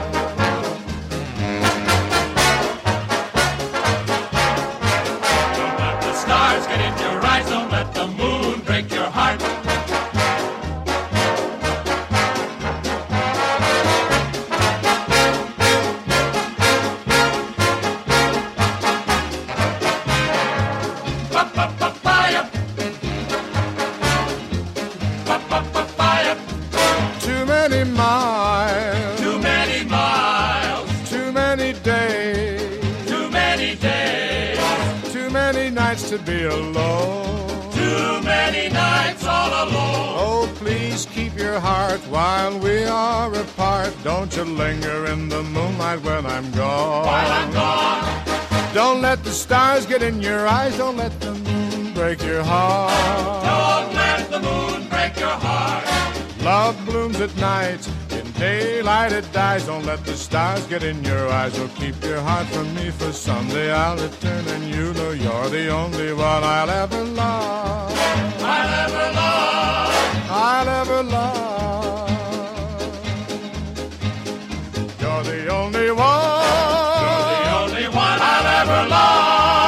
Stars get in your eyes, don't let the moon break your heart. Papaya. Papaya. Too many miles, Too many miles, too many days, too many days, too many nights to be alone. too many nights all alone. Oh, please keep your heart while we are apart. Don't you linger in the moonlight when I'm gone. While I'm gone, Don't let the stars get in your eyes. Don't let the moon break your heart. don't let the moon break your heart. Love blooms at night, in Daylight it dies, don't let the stars get in your eyes. Or keep your heart from me, for someday I'll return, and you know you're the only one I'll ever love. I'll ever love. I'll ever love. You're the only one. You're the only one I'll ever love.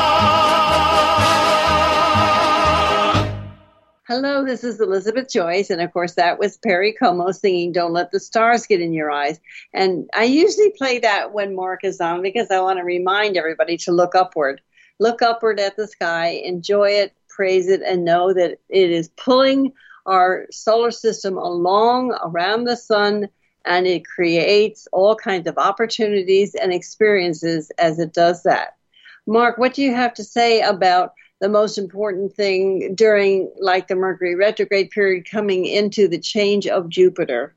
Hello, this is Elizabeth Joyce, and of course that was Perry Como singing Don't Let the Stars Get in Your Eyes. And I usually play that when Mark is on because I want to remind everybody to look upward. Look upward at the sky, enjoy it, praise it, and know that it is pulling our solar system along around the sun, and it creates all kinds of opportunities and experiences as it does that. Mark, what do you have to say about the most important thing during like the Mercury retrograde period coming into the change of Jupiter?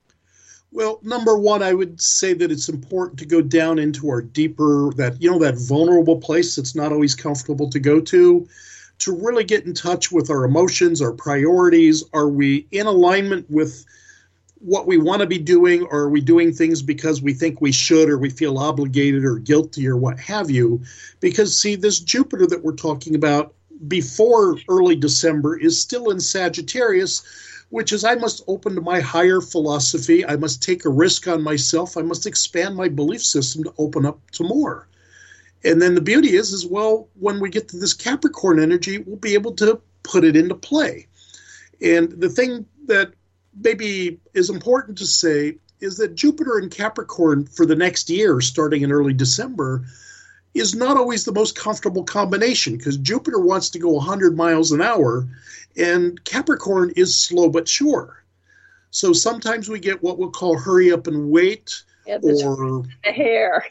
Well, number one, I would say that it's important to go down into our deeper, that vulnerable place that's not always comfortable to go to really get in touch with our emotions, our priorities. Are we in alignment with what we want to be doing, or are we doing things because we think we should, or we feel obligated or guilty or what have you? Because, see, this Jupiter that we're talking about before early December is still in Sagittarius, which is I must open to my higher philosophy. I must take a risk on myself. I must expand my belief system to open up to more. And then the beauty is, well, when we get to this Capricorn energy, we'll be able to put it into play. And the thing that maybe is important to say is that Jupiter in Capricorn for the next year, starting in early December, is not always the most comfortable combination, because Jupiter wants to go 100 miles an hour, and Capricorn is slow but sure. So sometimes we get what we'll call hurry up and wait, or the hair.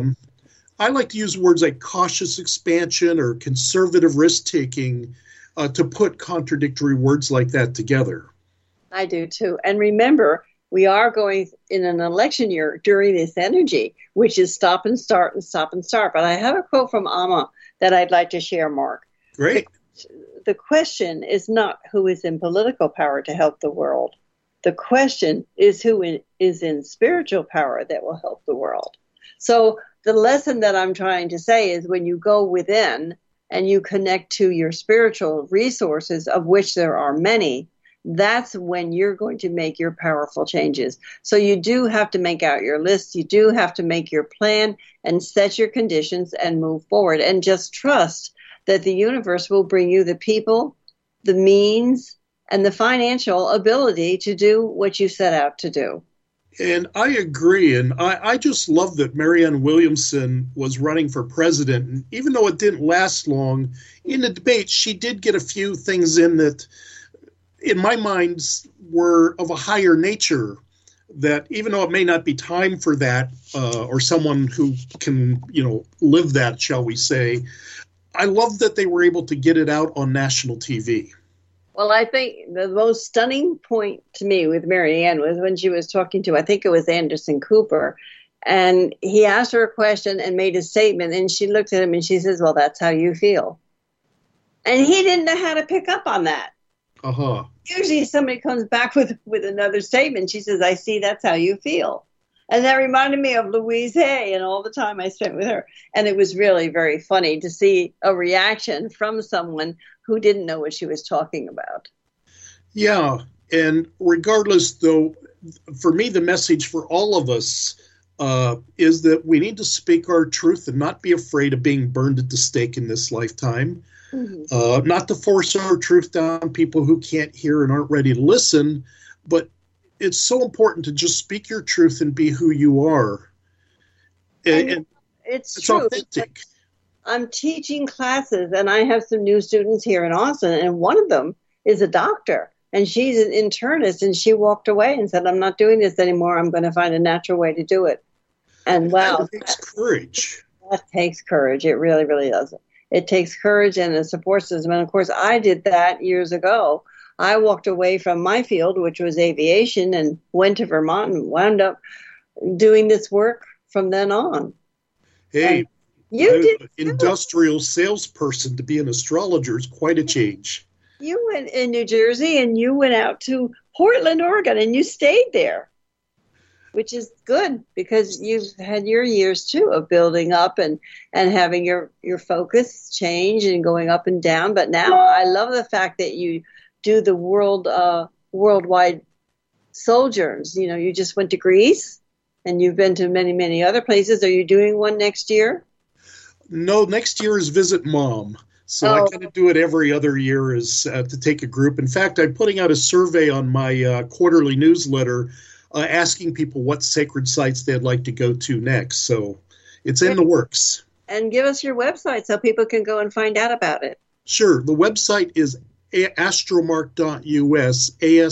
I like to use words like cautious expansion or conservative risk-taking to put contradictory words like that together. I do too. And remember, we are going in an election year during this energy, which is stop and start and stop and start. But I have a quote from Amma that I'd like to share, Mark. Great. The question is not who is in political power to help the world. The question is who is in spiritual power that will help the world. So the lesson that I'm trying to say is when you go within and you connect to your spiritual resources, of which there are many, that's when you're going to make your powerful changes. So you do have to make out your list. You do have to make your plan and set your conditions and move forward. And just trust that the universe will bring you the people, the means, and the financial ability to do what you set out to do. And I agree. And I just love that Marianne Williamson was running for president. And even though it didn't last long, in the debate, she did get a few things in that, in my mind, were of a higher nature, that even though it may not be time for that, or someone who can, live that, shall we say, I love that they were able to get it out on national TV. Well, I think the most stunning point to me with Marianne was when she was talking to, I think it was Anderson Cooper, and he asked her a question and made a statement, and she looked at him and she says, well, that's how you feel. And he didn't know how to pick up on that. Uh-huh. Usually somebody comes back with another statement. She says, I see, that's how you feel. And that reminded me of Louise Hay and all the time I spent with her. And it was really very funny to see a reaction from someone who didn't know what she was talking about. Yeah. And regardless, though, for me, the message for all of us is that we need to speak our truth and not be afraid of being burned at the stake in this lifetime. Mm-hmm. Not to force our truth down people who can't hear and aren't ready to listen, but it's so important to just speak your truth and be who you are. And it's true. Authentic. I'm teaching classes, and I have some new students here in Austin, and one of them is a doctor, and she's an internist, and she walked away and said, I'm not doing this anymore. I'm going to find a natural way to do it. And wow. That takes courage. That takes courage. It really, really does. It takes courage and a support system. And, of course, I did that years ago. I walked away from my field, which was aviation, and went to Vermont and wound up doing this work from then on. Hey, and you did an industrial salesperson to be an astrologer is quite a change. You went in New Jersey and you went out to Portland, Oregon, and you stayed there. which is good because you've had your years too of building up and having your focus change and going up and down. But now I love the fact that you do the worldwide sojourns. You know, you just went to Greece and you've been to many, many other places. Are you doing one next year? No, next year is Visit Mom. So I kind of do it every other year is to take a group. In fact, I'm putting out a survey on my quarterly newsletter asking people what sacred sites they'd like to go to next. So it's in the works. And give us your website so people can go and find out about it. Sure. The website is astromark.us,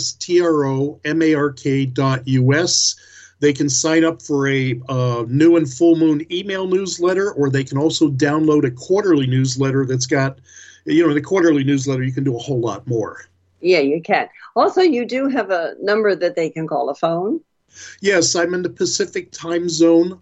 astromark.us. They can sign up for a new and full moon email newsletter, or they can also download a quarterly newsletter that's got, the quarterly newsletter, you can do a whole lot more. Yeah, you can. Also, you do have a number that they can call, a phone. Yes, I'm in the Pacific time zone,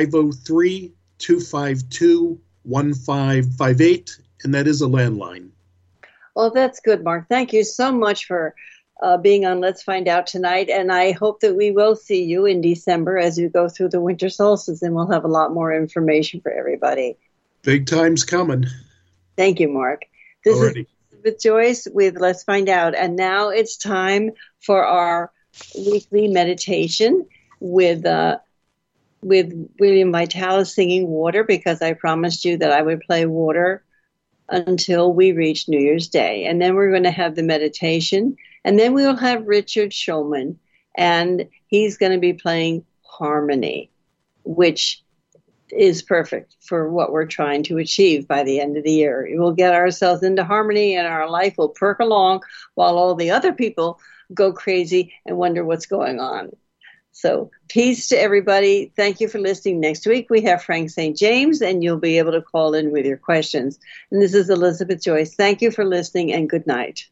503-252-1558, and that is a landline. Well, that's good, Mark. Thank you so much for being on Let's Find Out tonight, and I hope that we will see you in December as we go through the winter solstice, and we'll have a lot more information for everybody. Big time's coming. Thank you, Mark. This is Elizabeth Joyce with Let's Find Out, and now it's time for our weekly meditation with William Vitalis singing Water, because I promised you that I would play Water until we reach New Year's Day. And then we're going to have the meditation, and then we will have Richard Shulman, and he's going to be playing harmony, which is perfect for what we're trying to achieve by the end of the year. We'll get ourselves into harmony, and our life will perk along while all the other people go crazy and wonder what's going on. So peace to everybody. Thank you for listening. Next week we have Frank St. James, and you'll be able to call in with your questions. And this is Elizabeth Joyce. Thank you for listening, and good night.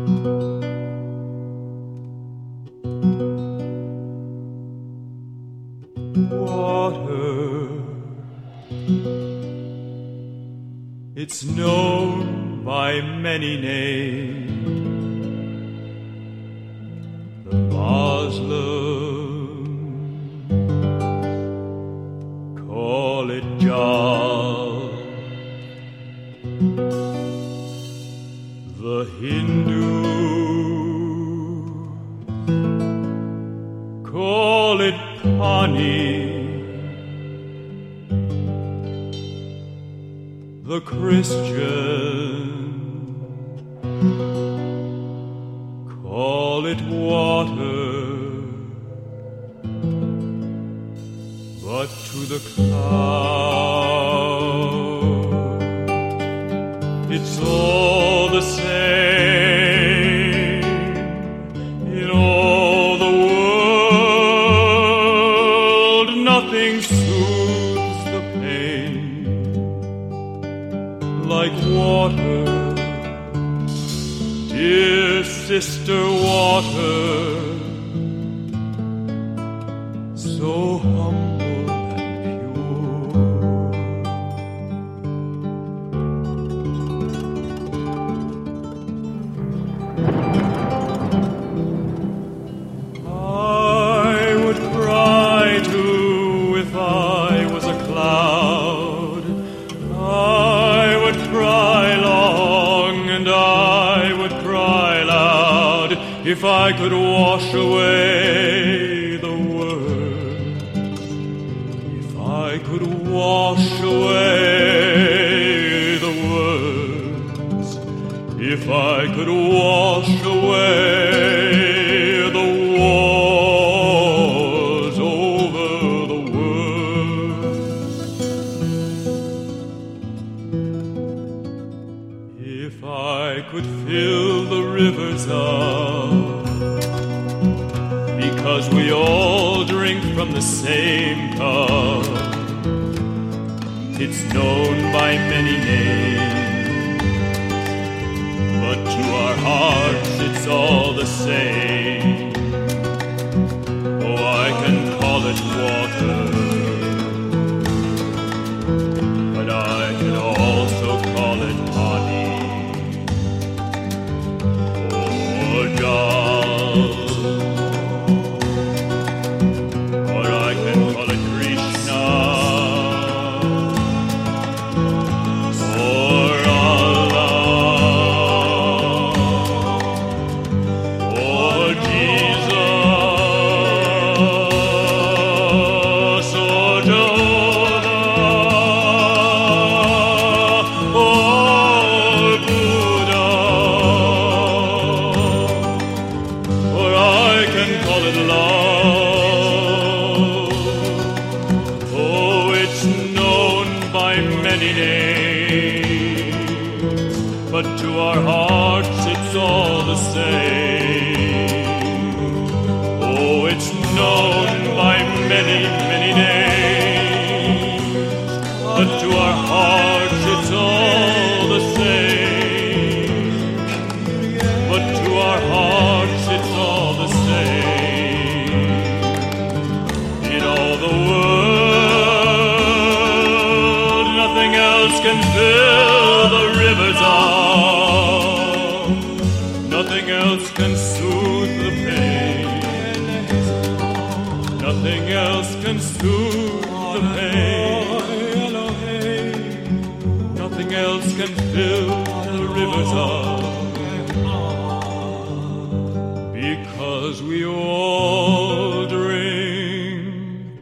Water, it's known by many names. The Muslim call it Jal, the Hindu call it Pani, the Christian call it water, but to the cloud it's all the same. In all the world nothing soothes the pain like water, dear sister water, so humble and pure. I would cry too if I was a cloud. I would cry long and I would cry loud if I could wash away the world. If I could wash away the words. If I could wash away the walls over the world. If I could fill the rivers up, because we all drink from the same cup. It's known by many names, but to our hearts it's all the same. Oh, I can call it water, but I can also call it honey, or jal, or many names, but to our hearts it's all the same. Oh, it's known by many, many names, but to our hearts it's all the same. But to our hearts it's all the same. In all the world, nothing else can fill the rivers of. Nothing else can soothe the pain. Nothing else can soothe the pain. Nothing else can fill the rivers of. Because we all drink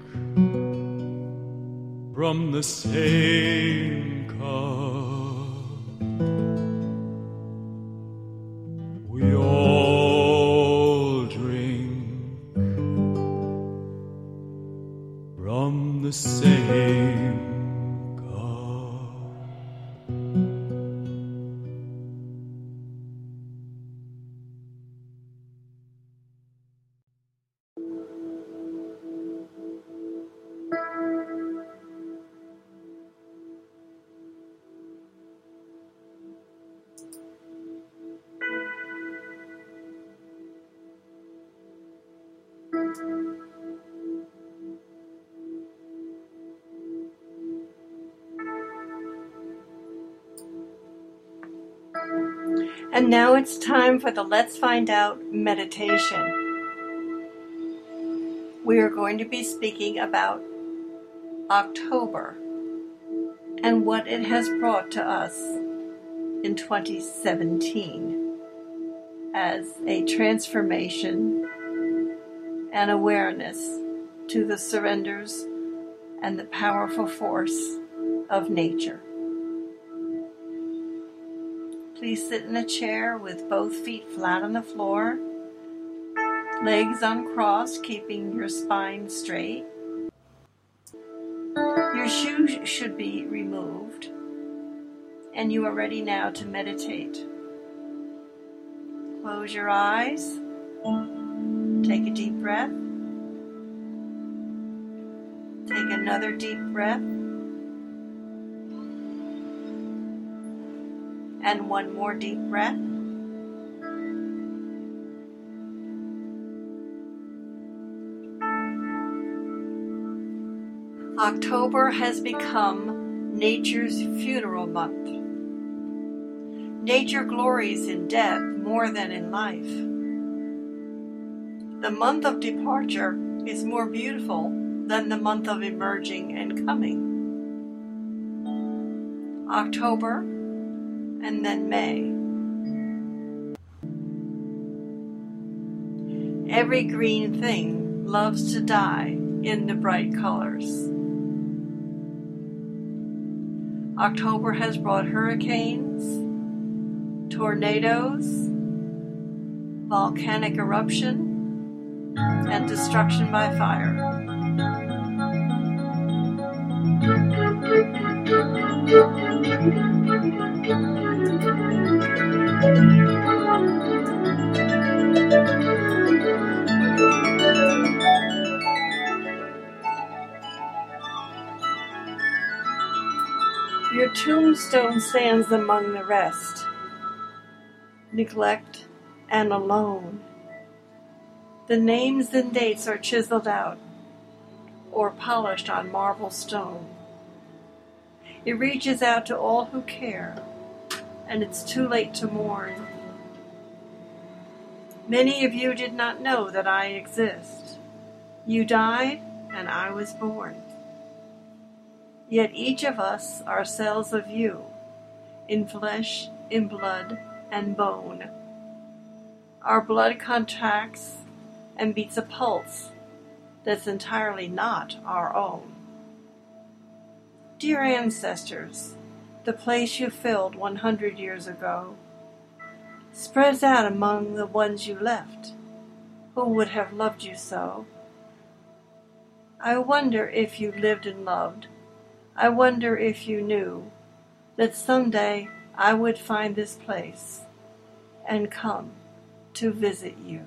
from the same cup. We all drink from the same cup. And now it's time for the Let's Find Out meditation. We are going to be speaking about October and what it has brought to us in 2017 as a transformation and awareness to the surrenders and the powerful force of nature. Please sit in a chair with both feet flat on the floor, legs uncrossed, keeping your spine straight. Your shoes should be removed, and you are ready now to meditate. Close your eyes, take a deep breath, take another deep breath, and one more deep breath. October has become nature's funeral month. Nature glories in death more than in life. The month of departure is more beautiful than the month of emerging and coming. October and then May. Every green thing loves to die in the bright colors. October has brought hurricanes, tornadoes, volcanic eruption, and destruction by fire. Your tombstone stands among the rest, neglect and alone. The names and dates are chiseled out or polished on marble stone. It reaches out to all who care, and it's too late to mourn. Many of you did not know that I exist. You died, and I was born. Yet each of us are cells of you, in flesh, in blood, and bone. Our blood contracts and beats a pulse that's entirely not our own. Dear ancestors, the place you filled 100 years ago spreads out among the ones you left, who would have loved you so. I wonder if you lived and loved I wonder if you knew that someday I would find this place and come to visit you.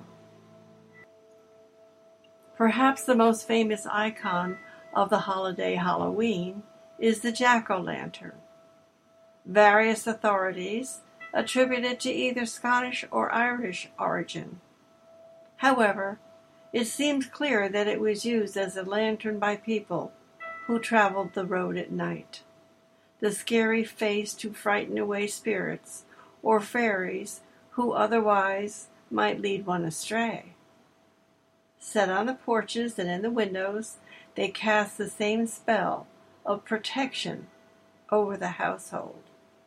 Perhaps the most famous icon of the holiday Halloween is the jack-o'-lantern. Various authorities attribute it to either Scottish or Irish origin. However, it seems clear that it was used as a lantern by people who traveled the road at night. The scary face to frighten away spirits or fairies who otherwise might lead one astray. Set on the porches and in the windows, they cast the same spell of protection over the household.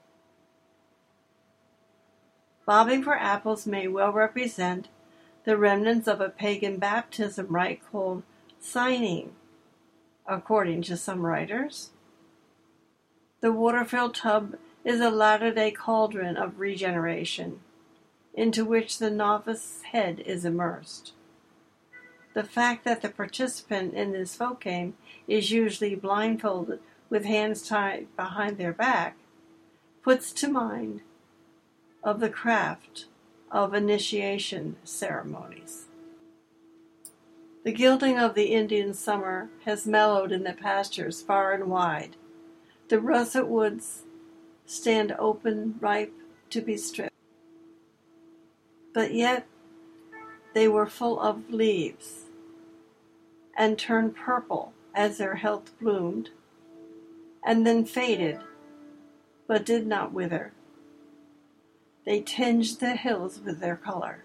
Bobbing for apples may well represent the remnants of a pagan baptism rite called signing, according to some writers. The water-filled tub is a latter-day cauldron of regeneration, into which the novice's head is immersed. The fact that the participant in this folk game is usually blindfolded with hands tied behind their back puts to mind of the craft of initiation ceremonies. The gilding of the Indian summer has mellowed in the pastures far and wide. The russet woods stand open, ripe to be stripped. But yet they were full of leaves and turned purple as their health bloomed, and then faded, but did not wither. They tinged the hills with their color.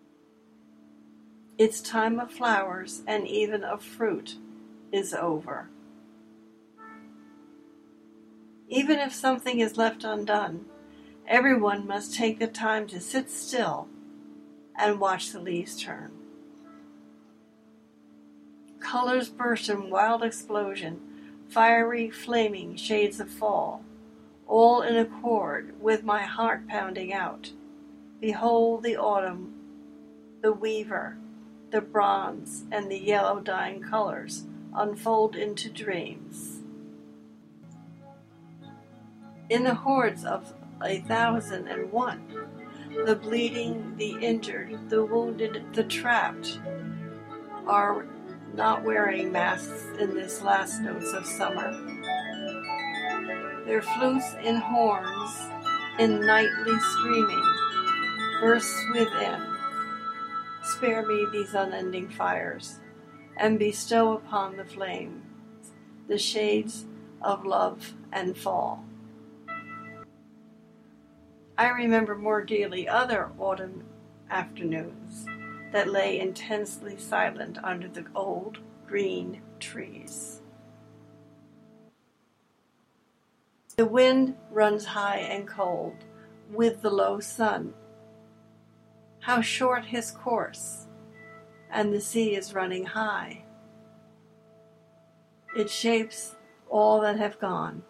Its time of flowers and even of fruit is over. Even if something is left undone, everyone must take the time to sit still and watch the leaves turn. Colors burst in wild explosion, fiery, flaming shades of fall, all in accord with my heart pounding out. Behold the autumn, the weaver, the bronze, and the yellow dying colors unfold into dreams. In the hordes of 1,001, the bleeding, the injured, the wounded, the trapped are not wearing masks in this last notes of summer. Their flutes and horns, in nightly screaming, burst within. Spare me these unending fires, and bestow upon the flame the shades of love and fall. I remember more dearly other autumn afternoons that lay intensely silent under the old green trees. The wind runs high and cold with the low sun. How short his course, and the sea is running high. It shapes all that have gone.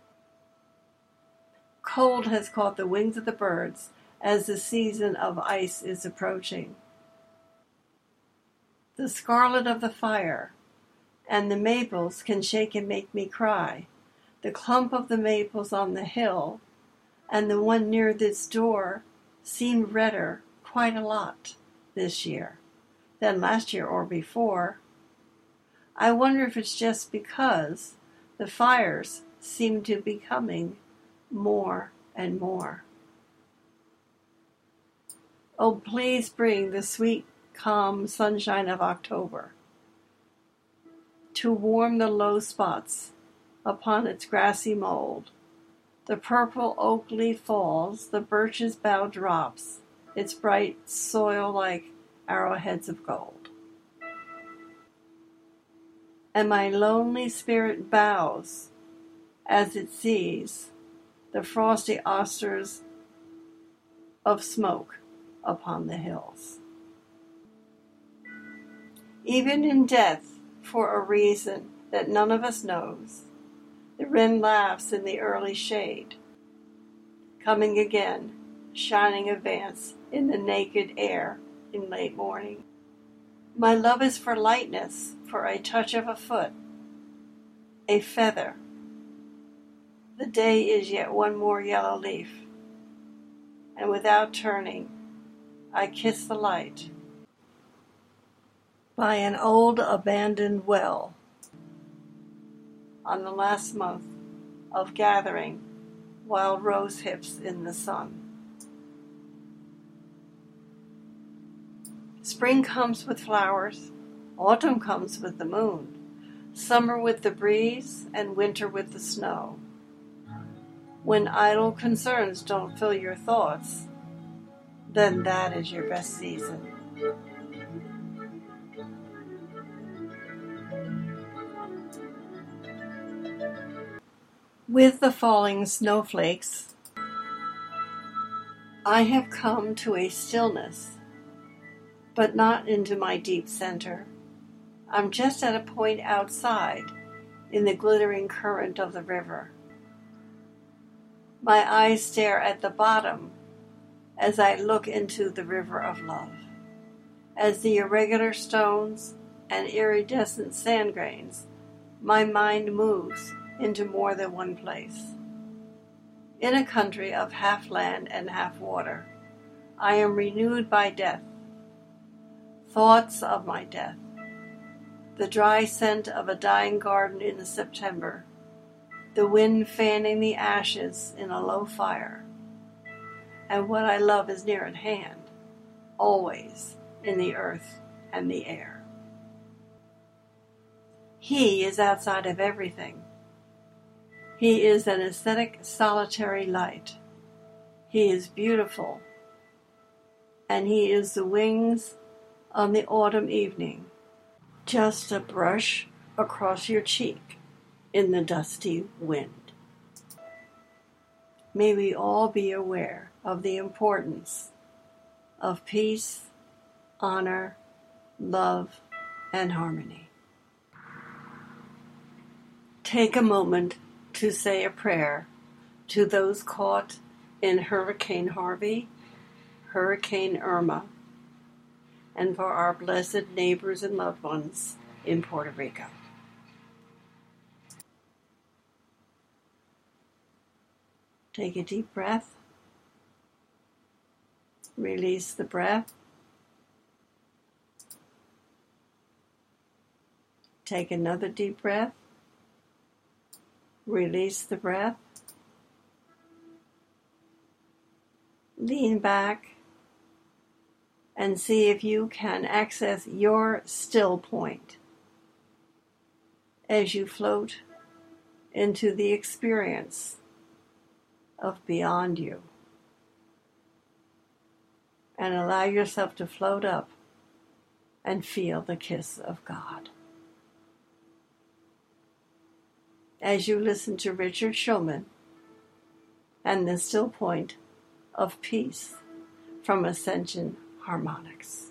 Cold has caught the wings of the birds as the season of ice is approaching. The scarlet of the fire and the maples can shake and make me cry. The clump of the maples on the hill and the one near this door seem redder quite a lot this year than last year or before. I wonder if it's just because the fires seem to be coming more and more. Oh, please bring the sweet, calm sunshine of October to warm the low spots upon its grassy mold. The purple oak leaf falls, the birch's bough drops, its bright soil like arrowheads of gold. And my lonely spirit bows as it sees the frosty osters of smoke upon the hills. Even in death, for a reason that none of us knows, the wren laughs in the early shade, coming again, shining advance in the naked air in late morning. My love is for lightness, for a touch of a foot, a feather, The day is yet one more yellow leaf, and without turning, I kiss the light by an old abandoned well on the last month of gathering wild rose hips in the sun. Spring comes with flowers, autumn comes with the moon, summer with the breeze, and winter with the snow. When idle concerns don't fill your thoughts, then that is your best season. With the falling snowflakes, I have come to a stillness, but not into my deep center. I'm just at a point outside in the glittering current of the river. My eyes stare at the bottom as I look into the river of love, as the irregular stones and iridescent sand grains, my mind moves into more than one place. In a country of half land and half water, I am renewed by death, thoughts of my death, the dry scent of a dying garden in September, the wind fanning the ashes in a low fire, and what I love is near at hand, always in the earth and the air. He is outside of everything. He is an aesthetic, solitary light. He is beautiful, and he is the wings on the autumn evening, just a brush across your cheek in the dusty wind. May we all be aware of the importance of peace, honor, love, and harmony. Take a moment to say a prayer to those caught in Hurricane Harvey, Hurricane Irma, and for our blessed neighbors and loved ones in Puerto Rico. Take a deep breath. Release the breath. Take another deep breath. Release the breath. Lean back and see if you can access your still point as you float into the experience of beyond you. And allow yourself to float up and feel the kiss of God. As you listen to Richard Shulman and the still point of peace from Ascension Harmonics.